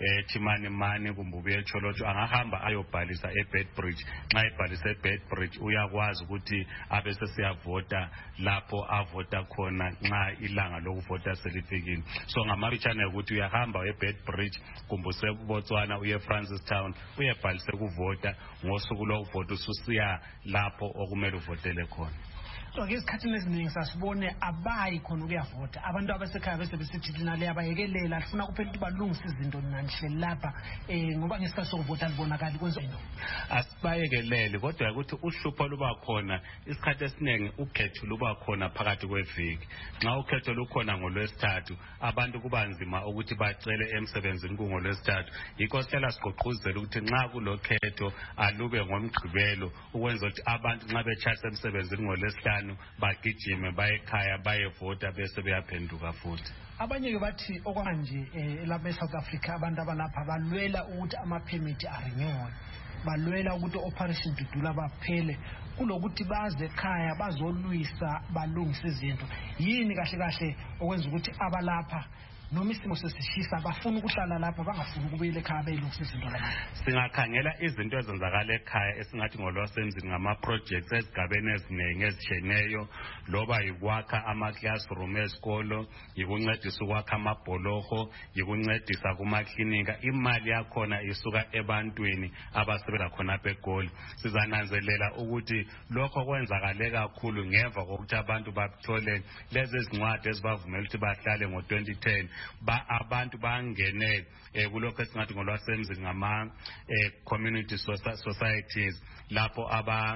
Chimani kumbe ubuye eCholotsho angahamba ayobhalisa eBedbridge. Nxa ebhalisa eBedbridge uyakwazi ukuthi abese siyavota lapho avota khona nxa ilanga lokuvota selifikile. So ngamafitshane ukuthi uyahamba eBedbridge kumbe useBotswana uye Francistown uyebhalise ukuvota, ngosuku lokuvota ususiya lapho okumele uvotele khona. So-ke esikhathini esiningi sasibone abayi khona ukuyavota. Abantu abasekhaya bese besithi thina le abayekelela lifuna kuphela ukuthi balungise izinto nanihleli lapha ngoba ngesikhathi sokuvota libonakala kwenza into. Asibayekelele kodwa ukuthi uhlupho luba khona isikhathi esiningi ukhetho luba khona phakathi kweviki. Nxa ukhetho lukhona ngoLwesithathu abantu kuba nzima ukuthi bacele emsebenzini kungolwesithathu. Yikho sicela sigqugquzele ukuthi nxa kulokhetho alube ngoMgqibelo ukwenza ukuthi abantu nxa betshayisa emsebenzini ngoLwesihlanu bagijime bayekhaya bayevota bese beyaphenduka futhi. Abanye-ke bathi okwanje lapha eSouth Africa abantu abalapha balwela ukuthi ama-permit arenywe, balwela ukuthi operation Dudula baphele kulokuthi baze ekhaya bazolwisa balungise izinto. Yini kahle kahle okwenza ukuthi abalapha noma isimo sesishisa bafuna ukuhlala lapha bangafuni ukubuyela ekhaya belungisa izinto lapha? Singakhangela izinto ezenzakala ekhaya esingathi ngolwasemzini ngama-projects ezigabeni eziningi ezitshiyeneyo, loba yikwakha ama-classroom ezikolo, yikuncedisa ukwakha amabholoho, yikuncedisa kumaklinika. Imali yakhona isuka ebantwini abasebenza khonapha eGoli. Sizananzelela ukuthi lokho kwenzakale kakhulu ngemva kokuthi abantu bathole lezi zincwadi ezibavumela ukuthi bahlale ngo-2010. Abantu bangene kulokho esingathi ngolwasemzini ngama community societies lapho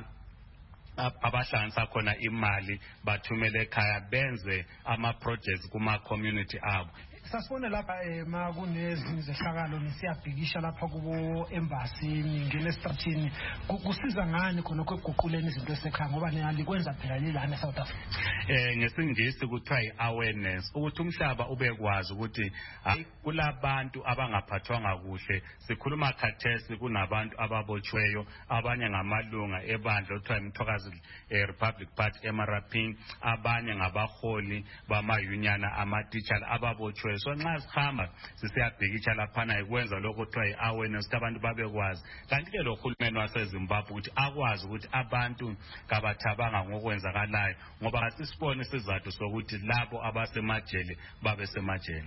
abahlanganisa khona imali bathumele ekhaya benze ama-projects kuma-community abo. Sasibone lapha ma kunezinye zehlakalo nisiyabhikisha lapha kubo embassy ngene esitratini kusiza ngani khona ukuguquleni izinto esekhaya ngoba niyalikwenza phela lilana eSouth Africa. Ngesingisi kuthiwa i-awareness ukuthi umhlaba ubekwazi ukuthi hayi kulabantu abangaphathwanga kuhle. Sikhuluma khathesi kunabantu ababotshiweyo, abanye ngamalunga ebandla okuthiwa iMthokazi Republic Party eMaraping, abanye ngabaholi bama-union ama-teacher ababotshiweyo. So nxa sihamba sisiyabhikitsha laphana ikwenza lokho kuthiwa i-awareness ukuthi abantu babekwazi. Kanti-ke lo hulumeni waseZimbabwe ukuthi akwazi ukuthi abantu kabathabanga ngokwenzakalayo ngoba asisibone isizathu sokuthi labo abasemajele babe semajele.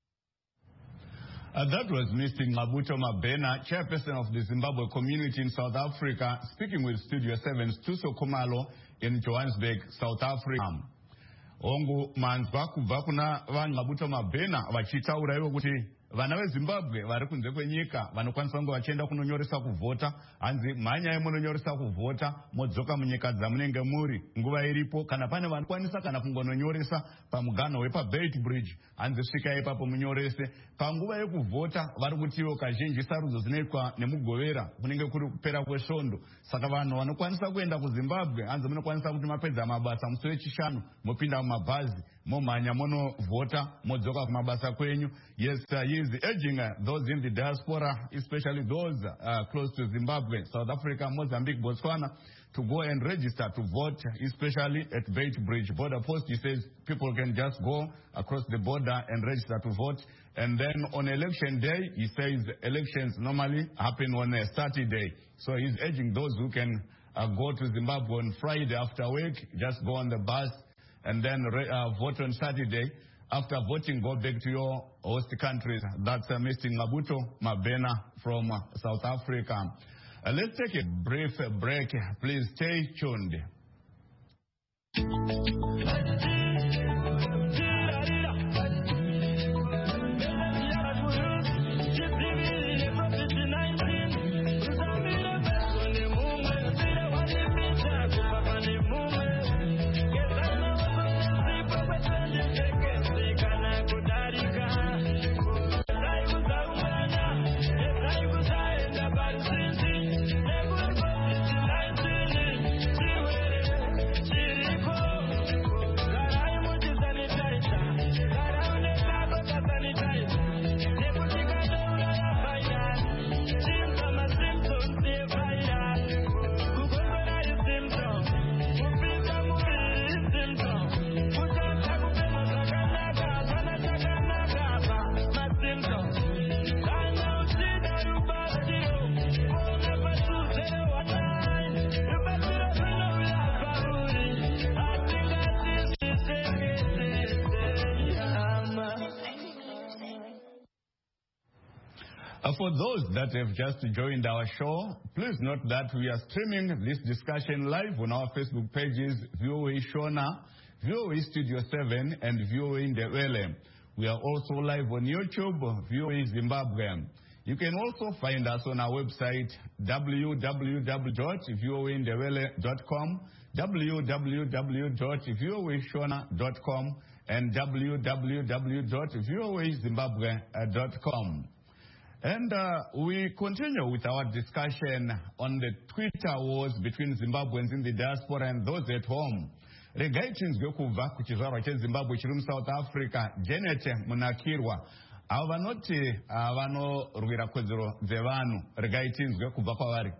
That was Mr. Ngqabutho Mabhena, chairperson of the Zimbabwe Community in South Africa, speaking with Studio 7's Tuso Kumalo in Johannesburg, South Africa. Ongu manzwa kubva kuna vaNgqabutho Mabhena vachitaura ivo kuti vana vezimbabwe vari kunze kwenyika vanokwanisa kunge vachienda kunonyoresa kuvhota. Hanzi mhanyai munonyoresa kuvhota modzoka munyika dzamunenge muri nguva iripo. Kana pane vanokwanisa kana kungononyoresa pamuganho wepaBeitbridge, hanzi svikai ipapo munyorese. Panguva yekuvhota vari kutiwo kazhinji sarudzo dzinoitwa nemugovera kunenge kuri kupera kwesvondo. Saka vanhu vanokwanisa kuenda kuZimbabwe hanzi munokwanisa kuti mapedza mabasa musi wechishanu mopinda mumabhazi momhanya monovhota modzoka kumabasa kwenyu. Yes, he is urging those in the diaspora, especially those close to Zimbabwe, South Africa, Mozambique, Botswana, to go and register to vote, especially at Beitbridge border post. He says people can just go across the border and register to vote. And then on election day, he says elections normally happen on a Saturday. So he's urging those who can go to Zimbabwe on Friday after work, just go on the bus and then vote on Saturday. After voting, go back to your host countries. That's Mr. Ngabuto Mabena from South Africa. Let's take a brief break. Please stay tuned. For those that have just joined our show, please note that we are streaming this discussion live on our Facebook pages, VOA Shona, VOA Studio 7, and VOA Ndebele. We are also live on YouTube, VOA Zimbabwe. You can also find us on our website, www.voandebele.com, www.voashona.com, and www.voazimbabwe.com. And we continue with our discussion on the Twitter wars between Zimbabweans in the diaspora and those at home. Regai tinzwe kubva kuchizvarwa cheZimbabwe chiri muSouth Africa, Janet Munakirwa, avo vanoti vanorwira kodzero dzevanhu, regai tinzwe kubva kwavari.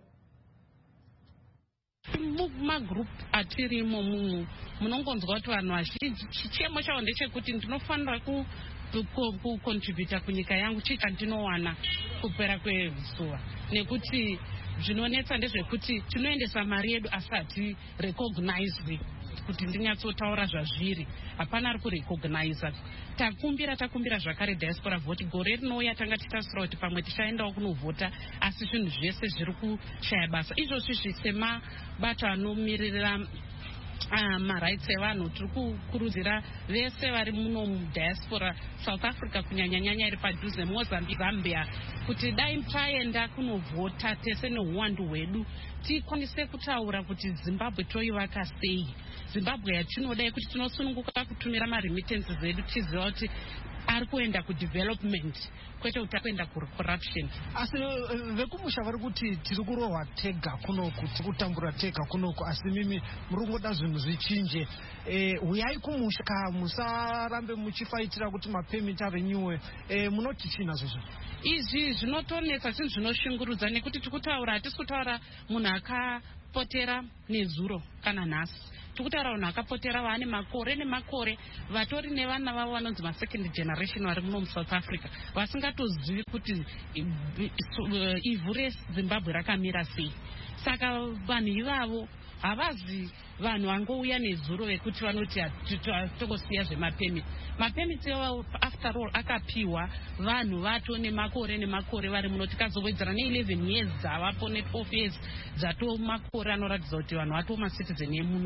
Mumagroup atirimo munongonzwa kuti vanhu vazhinji chichemo chavo ndechekuti ndinofanira kucontributa kunyika yangu chicha ndinowana kupera kwezuva, nekuti zvinonetsa ndezvekuti tinoendesa mari yedu asati recognized kuti ndinyatsotaura zvazviri, hapana ari kurecogniza. Takumbira zvakare diaspora vote, gore rinouya tanga titasura kuti pamwe tichaendawo kunovhota, asi zvinhu zvese zviri kushaya basa. Izvozvi semabata anomirira marights evanhu tiri kukurudzira vese vari muno mudiaspora South Africa kunyanyanyanya iri padhuze, Mozambique, Zambia, kuti dai taenda kunovhota tese neuwandu hwedu tikwanise kutaura kuti Zimbabwe toivaka sei, Zimbabwe yatinodai kuti tinosununguka kutumira maremittance edu tiziva kuti ari kuenda kudevelopment kwete kuti akuenda kucorruption. Asi vekumusha vari kuti tiri kurohwa tega kunoku, tiri kutambura tega kunoku, asi mimi muri kungoda zvinhu zvichinje. Uyai kumusha, musarambe muchifaitira kuti mapemiti arenyuwe. Munoti china zvizvo? Izvi zvinotonetsa, zvinhu zvinoshungurudza, nekuti tikutaura hatisi kutaura munhu akapotera nezuro kana nhasi. Tikutaura vanhu akapotera vaane makore nemakore, vatori nevana vavo vanonzi masecond generation vari muno muSouth Africa, vasingatozivi kuti ivhu reZimbabwe rakamira sei. Saka vanhu ivavo havazi vanhu vangouya nezuro vekuti vanoti tongosiya zvemapemiti. Mapemiti after all akapiwa vanhu vato nemakore nemakore vari muno, tikazowedzera ne11 years dzavapo ne12 years dzato makore anoratidza kuti vanhu vato macitizen emuno.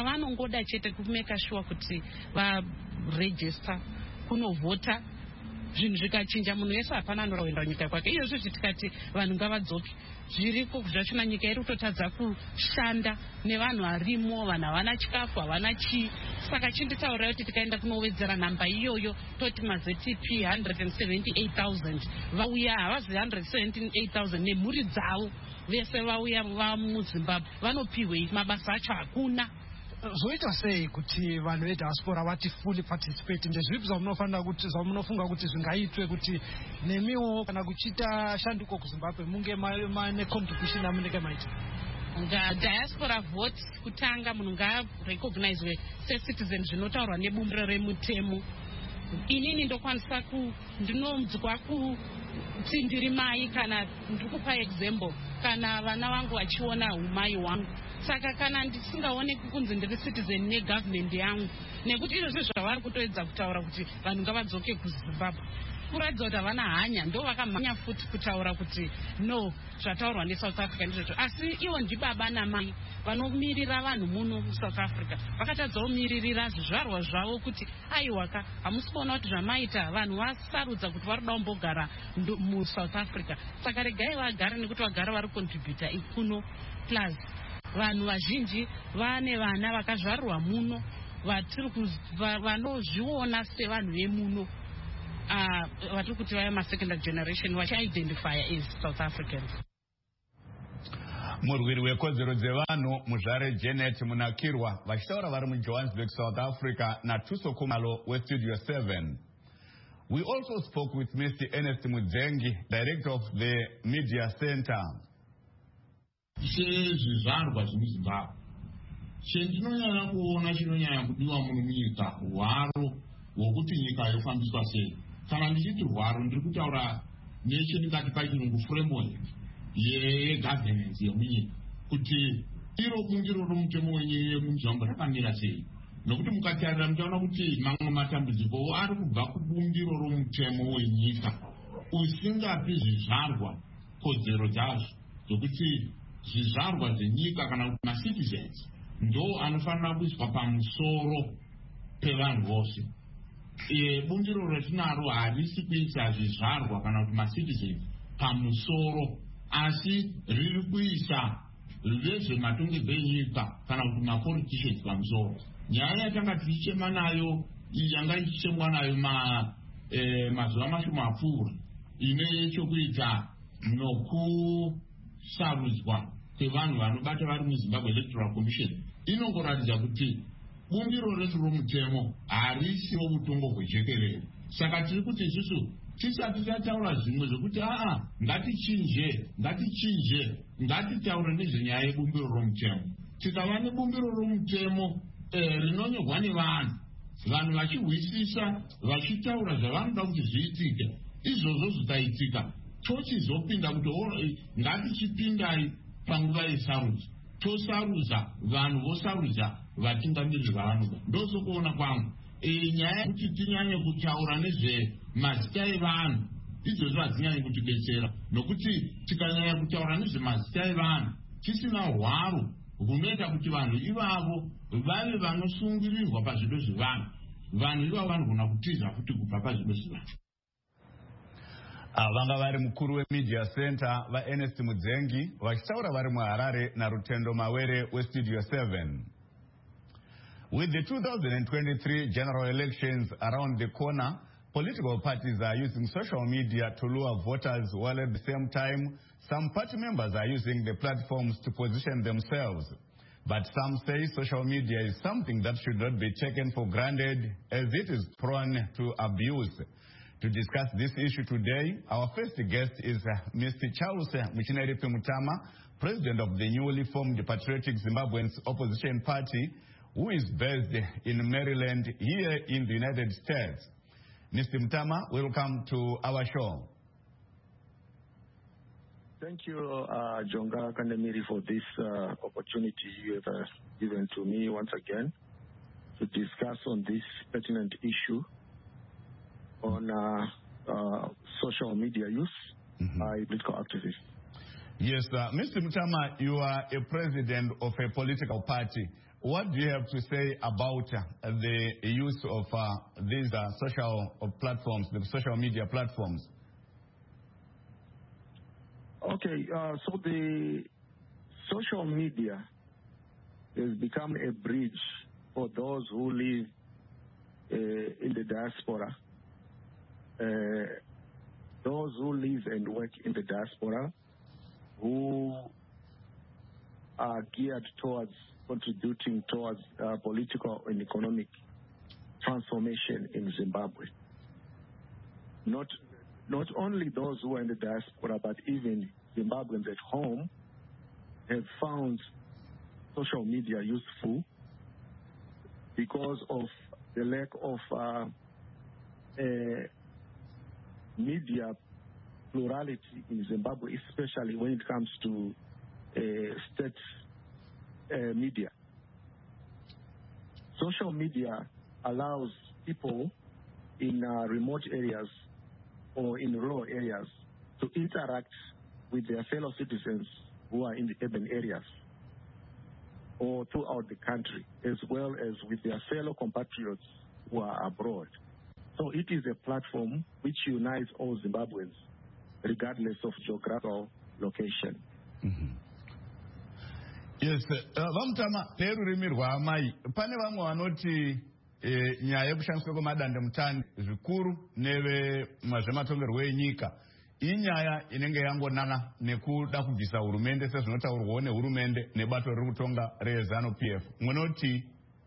Chavanongoda chete kumeka sure kuti varegister kunovhota zvinhu zvikachinja munhu wese hapana anoenda nyika kwake. Iyezvo tikati vanhu ngavadzoke zviriko zvachona nyika iri kutotadza kushanda nevanhu varimo, vanhu havana chikafu havana chii. Saka chinditaurira kuti tikaenda kunowedzera namba iyoyo toti maZTP 178,000 vauya, havazi 178,000 nemhuri dzavo vese vauya vamuZimbabwe vanopiwe mabasa acho hakuna. Zoita sei kuti vanhu vediaspora vati fully participate? Ndezvipi zvamunofanira kuti zvamunofunga kuti zvingaitwe kuti nemiwo kana kuchita shanduko kuZimbabwe munge mane contribution yamunenge maita? Diaspora vote kutanga munhu ngarecognize secitizen zvinotaurwa nebumbiro remutemo. Inini ndokwanisa ndinonzwa kuti ndiri mai kana ndikupa example kana vana vangu vachiona umai wangu. Saka kana ndisingaoneki kunzi ndiri citizen negovernment yangu, nekuti izvozvo zvavari kutoedza kutaura kuti vanhu ngavadzoke kuZimbabwe, kuratidza kuti havana hanya, ndo vakamhanya futi kutaura kuti no, zvataurwa neSouth Africa ndizvozvo. Asi ivo ndibaba namai vanomirira vanhu muno muSouth Africa vakatadzawo miririra zvizvarwa zvavo kuti aiwaka hamusi kuona kuti zvamaita vanhu vasarudza kuti vari kuda kumbogara muSouth Africa. Saka regai vagare nekuti vagara vari contributa ikuno. Plus vanhu vazhinji vane vana vakazvarwa muno vanozviona sevanhu vemuno, vatiri kuti vaya masecondary generation vachiidentify as South Africans. Murwiri wekodzero dzevanhu muzvare Janet Munakirwa vachitaura vari muJohannesburg, South Africa, naTuso Kumalo weStudio 7. We also spoke with Mr. Ernest Mudzengi, Director of the Media Center. Sezvizvarwa zvemuZimbabwe chendinonyanya kuona chinonyanya kudiwa muno munyika hwaro hwokuti nyika yofambiswa sei. Kana ndichiti hwaro ndiri kutaura nechendingati pachirungu framework yegovernance yemunyika, kuti iro bungiro romutemo wemuZimbabwe rakamira sei. Nokuti mukatarira muchaona kuti mamwe matambudziko ari kubva kubungiro romutemo wenyika usingapi zvizvarwa kodzero dzazvo dzokuti zvizvarwa zvenyika kana kuti macitizens ndo anofanira kuiswa pamusoro pevanhu vose. Bungiro ratinaro harisi kuisa zvizvarwa kana kuti macitizens pamusoro, asi riri kuisa vezvematongerwo enyika kana kuti mapoliticians pamusoro. Nyaya yatanga tichichema nayo yanga ichichemwa nayo mazuva mashoma apfuura ine chokuita nokusarudzwa kwevanhu vanobata vari muZimbabwe Electoral Commission inongoratidza kuti bungiro redu romutemo harisiwo utongo hwejekerere. Saka tiri kuti isusu tisati tataura zvimwe zvokuti ngatitaure nezvenyaya yebumbiro romutemo. Tikava nebumbiro romutemo rinonyorwa nevanhu vachihwisisa vachitaura zvavanoda kuti zviitike, izvozvo zvitaitika tochizopinda kuti ngatichipindai panguva yesarudzo tosarudza vanhu vosarudza vatungamiriri vavanoda. Ndosokuona kwangu nyaya yekuti tinyanye kutaura nezvemazita evanhu izvozvo hadzinyanye kutidetsera, nokuti tikanyanya kutaura nezvemazita evanhu tisina hwaro hunoita kuti vanhu ivavo vave vanosungirirwa pazvido zvevanhu. Vanhu ivavo vanogona kutiza futi kubva pazvido zvevanhu. Vanga vari mukuru weMedia Center vaErnest Mudzengi vachitaura vari muHarare naRutendo Mawere weStudio 7. With the 2023 general elections around the corner, political parties are using social media to lure voters, while at the same time, some party members are using the platforms to position themselves. But some say social media is something that should not be taken for granted, as it is prone to abuse. To discuss this issue today, our first guest is Mr. Charles Muchineri Mutama, president of the newly formed Patriotic Zimbabweans Opposition Party, who is based in Maryland, here in the United States. Mr. Mutama, welcome to our show. Thank you, Jonga Kandemiri, for this opportunity you have given to me once again to discuss on this pertinent issue on social media use by political activists. Yes, Mr. Mutama, you are a president of a political party. what do you have to say about the use of these social platforms, the social media platforms? Okay, so the social media has become a bridge for those who live in the diaspora, those who live and work in the diaspora, who are geared towards contributing towards political and economic transformation in Zimbabwe. Not only those who are in the diaspora, but even Zimbabweans at home have found social media useful because of the lack of media plurality in Zimbabwe, especially when it comes to state media. Social media allows people in remote areas or in rural areas to interact with their fellow citizens who are in the urban areas or throughout the country, as well as with their fellow compatriots who are abroad. So it is a platform which unites all Zimbabweans, regardless of geographical location. Yes, vamutama perurimi rwaamai pane vamwe vanoti nyaya yekushandiswa kwemadandemutande zvikuru nezvematongerwo enyika inyaya inenge yangonana nekuda kubvisa hurumende sezvinotaurwawo nehurumende nebato riri kutonga reZANU-PF. Munoti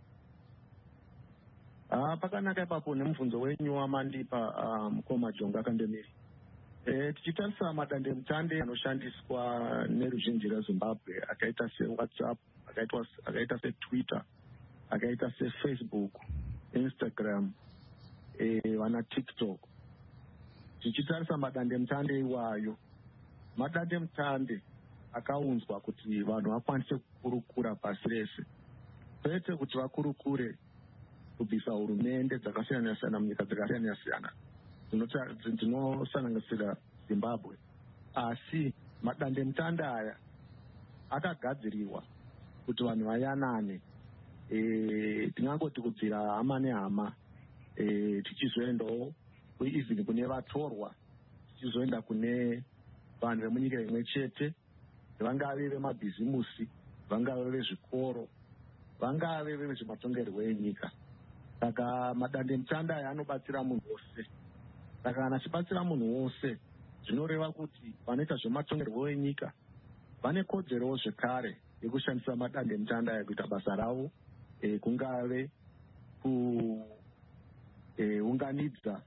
pakanaka ipapo nemubvunzo wenyu wamandipa mukoma Jonga Kandemiri. Tichitarisa madandemutande anoshandiswa neruzhinji rweZimbabwe akaita seWhatsApp, akaita seTwitter, akaita seFacebook, Instagram, vana TikTok. Tichitarisa madandemutande iwayo, madandemutande akaunzwa kuti vanhu vakwanise kukurukura pasi rese, kwete kuti vakurukure kubvisa hurumende dzakasiyana-siyana munyika dzakasiyana-siyana dzinosanganisira Zimbabwe. Asi madandemutande aya akagadzirirwa kuti vanhu vayanane, tingangoti kubvira hama nehama, tichizoendawo even kune vatorwa, tichizoenda kune vanhu vemunyika imwe chete, vangave vemabhizimusi, vangave vezvikoro, vangave vezvematongerwo enyika. Saka madandemutande aya anobatsira munhu wose. Saka kana achibatsira munhu wose, zvinoreva kuti vanoita zvematongerwo enyika vane kodzerowo zvekare yekushandisa madandemutande aya kuita basa ravo, kungave kuunganidza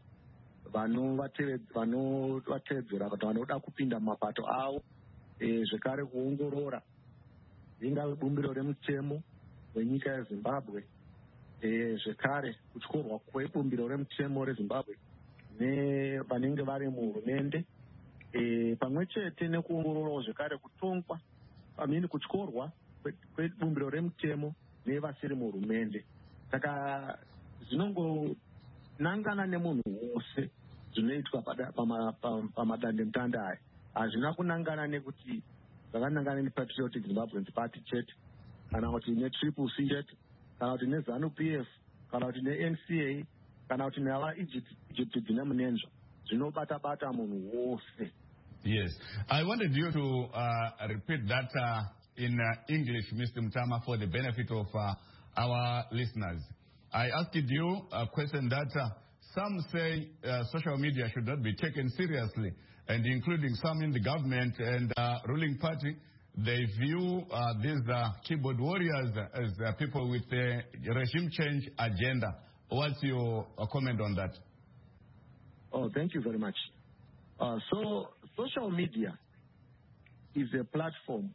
vanovatevedzera kuti vanoda kupinda mumapato avo, zvekare kuongorora ringave bumbiro remutemo wenyika yeZimbabwe, zvekare kutyorwa kwebumbiro remutemo reZimbabwe nevanenge vari muhurumende, pamwe chete nekuongororawo zvekare kutongwa kutyorwa kwebumbiro remutemo nevasiri muhurumende. Saka zvinongonangana nemunhu wose zvinoitwa pamadandemutande aya. Hazvina kunangana nekuti zvakanangana nePatriotic Zimbabweans Party chete, kana kuti neCCC chete, kana kuti neZANU-PF, kana kuti neNCA, kana kuti nevaEgypt dzinamunenzva. Zvinobata-bata munhu wose. Yes, I wanted you to repeat that in English, Mr. Mutama, for the benefit of our listeners. I asked you a question that some say social media should not be taken seriously, and including some in the government and ruling party, they view these keyboard warriors as people with a regime change agenda. What's your comment on that? Oh, thank you very much. So social media is a platform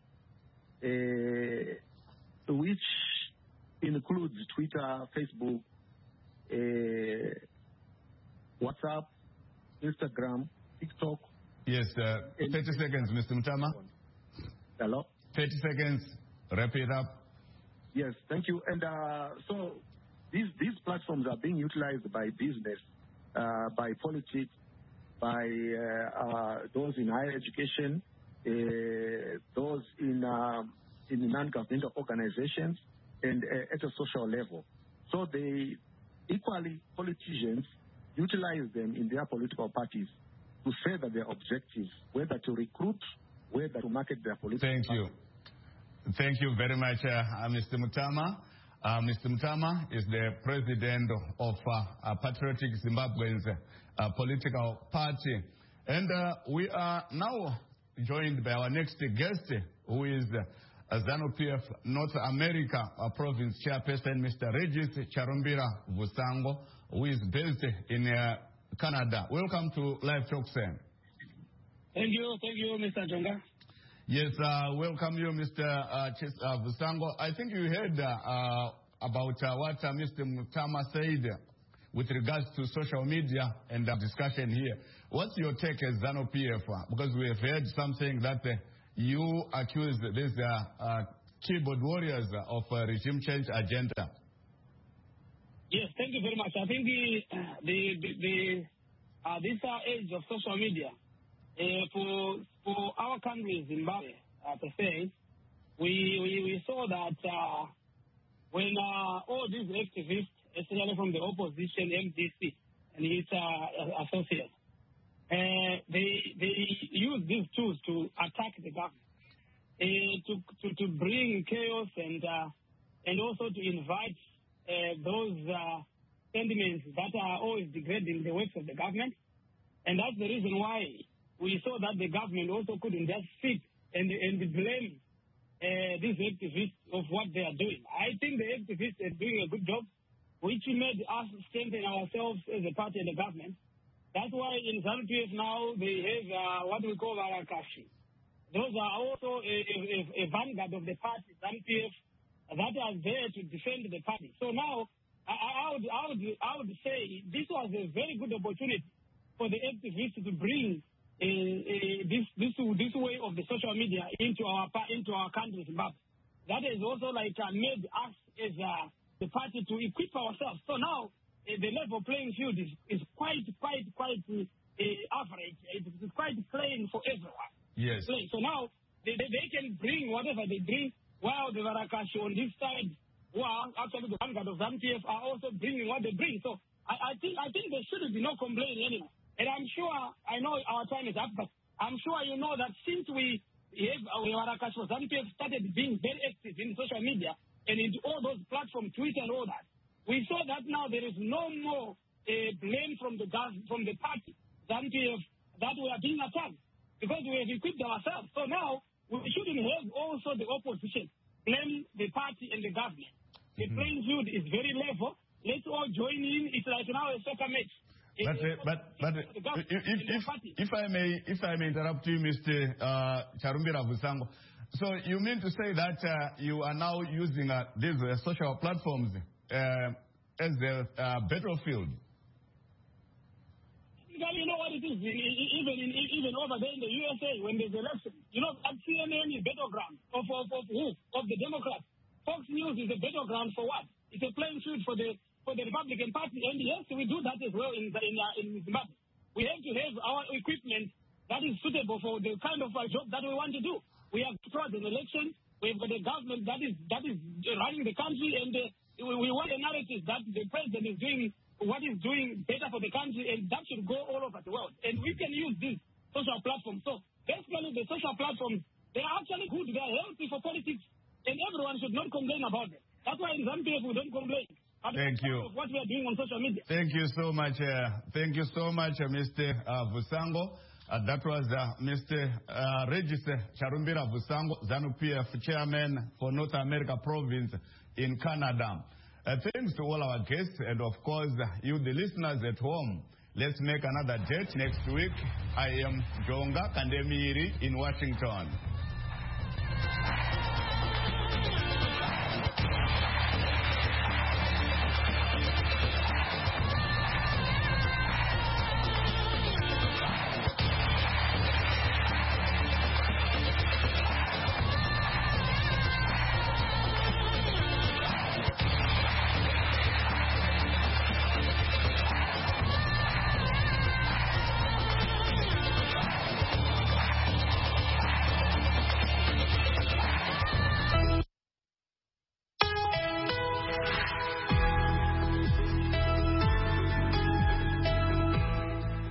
which includes Twitter, Facebook, WhatsApp, Instagram, TikTok. Yes, 30 seconds, Mr. Mutama. Hello? 30 seconds, wrap it up. Yes, thank you. And so these platforms are being utilized by business, by politics, by those in higher education, those in non-governmental organizations, and at a social level. So they equally, politicians utilize them in their political parties to further their objectives, whether to recruit, whether to market their political Thank you. Thank you very much, Mr. Mutama. Mr. Mutama is the president of Patriotic Zimbabweans political party. And we are now joined by our next guest, who is ZANU-PF North America province chairperson, Mr. Regis Charumbira Vusango, who is based in Canada. Welcome to Live Talk, sir. Thank you, Mr. Jonga. Yes, welcome you, Mr. Vusango. I think you heard about what Mr. Mutama said with regards to social media and the discussion here. What's your take as ZANU-PF? Because we have heard something that you accuse these keyboard warriors of regime change agenda. Yes, thank you very much. I think this age of social media, for our country, Zimbabwe, per se, we saw that when all these activists, especially from the opposition, MDC and its associates, they use these tools to attack the government, to bring chaos and also to invite those sentiments that are always degrading the works of the government. And that's the reason why we saw that the government also couldn't just sit and blame these activists of what they are doing. I think the activists are doing a good job, which made us strengthen ourselves as a party and the government. That's why in ZANU-PF now they have what we call Varakashi. Those are also a vanguard of the party, ZANU-PF, that are there to defend the party. So now I would say this was a very good opportunity for the activists to bring this way of the social media into our country, Zimbabwe. That has also made us as the party to equip ourselves. So now the level playing field is quite average. It's quite plain for everyone. Yes. So now they can bring whatever they bring, while the Varakashi on this side, who are actually the vanguard of ZANU-PF, are also bringing what they bring. So I think there shouldn't be no complaining anymore. And I'm sure, I know our time is up, but I'm sure you know that since Varakashi or ZANU-PF started being very active in social media and into all those platforms, Twitter and all that, we saw that now there is no more blame from the party, ZANU-PF, that we are being attacked because we have equipped ourselves. So now we shouldn't have also the opposition blame the party and the government. The playing field is very level. Let's all join in. It's like now a soccer match. But if I may interrupt you, Mr. Charumbira Vusango. So you mean to say that you are now using these social platforms as the battlefield? You know what it is? Even over there in the USA, when there's election, you know that CNN is battleground of who? Of the Democrats. Fox News is a battleground for what? It's a playing field for the Republican Party, and yes, we do that as well in Zimbabwe. We have to have our equipment that is suitable for the kind of job that we want to do. We have throughout an election. We've got a government that is running the country, and we want a narrative that the president is doing what is doing better for the country, and that should go all over the world. And we can use these social platforms. So basically, the social platforms, they are actually good. They are healthy for politics, and everyone should not complain about them. That's why in Zambia we don't complain. Thank you. What we are doing on social media. Thank you so much. Thank you so much, Mr. Vusango. That was Mr. Regis Charumbira Vusango, ZANU-PF chairman for North America province in Canada. Thanks to all our guests and, of course, you, the listeners at home. Let's make another date next week. I am Jonga Kandemiri in Washington.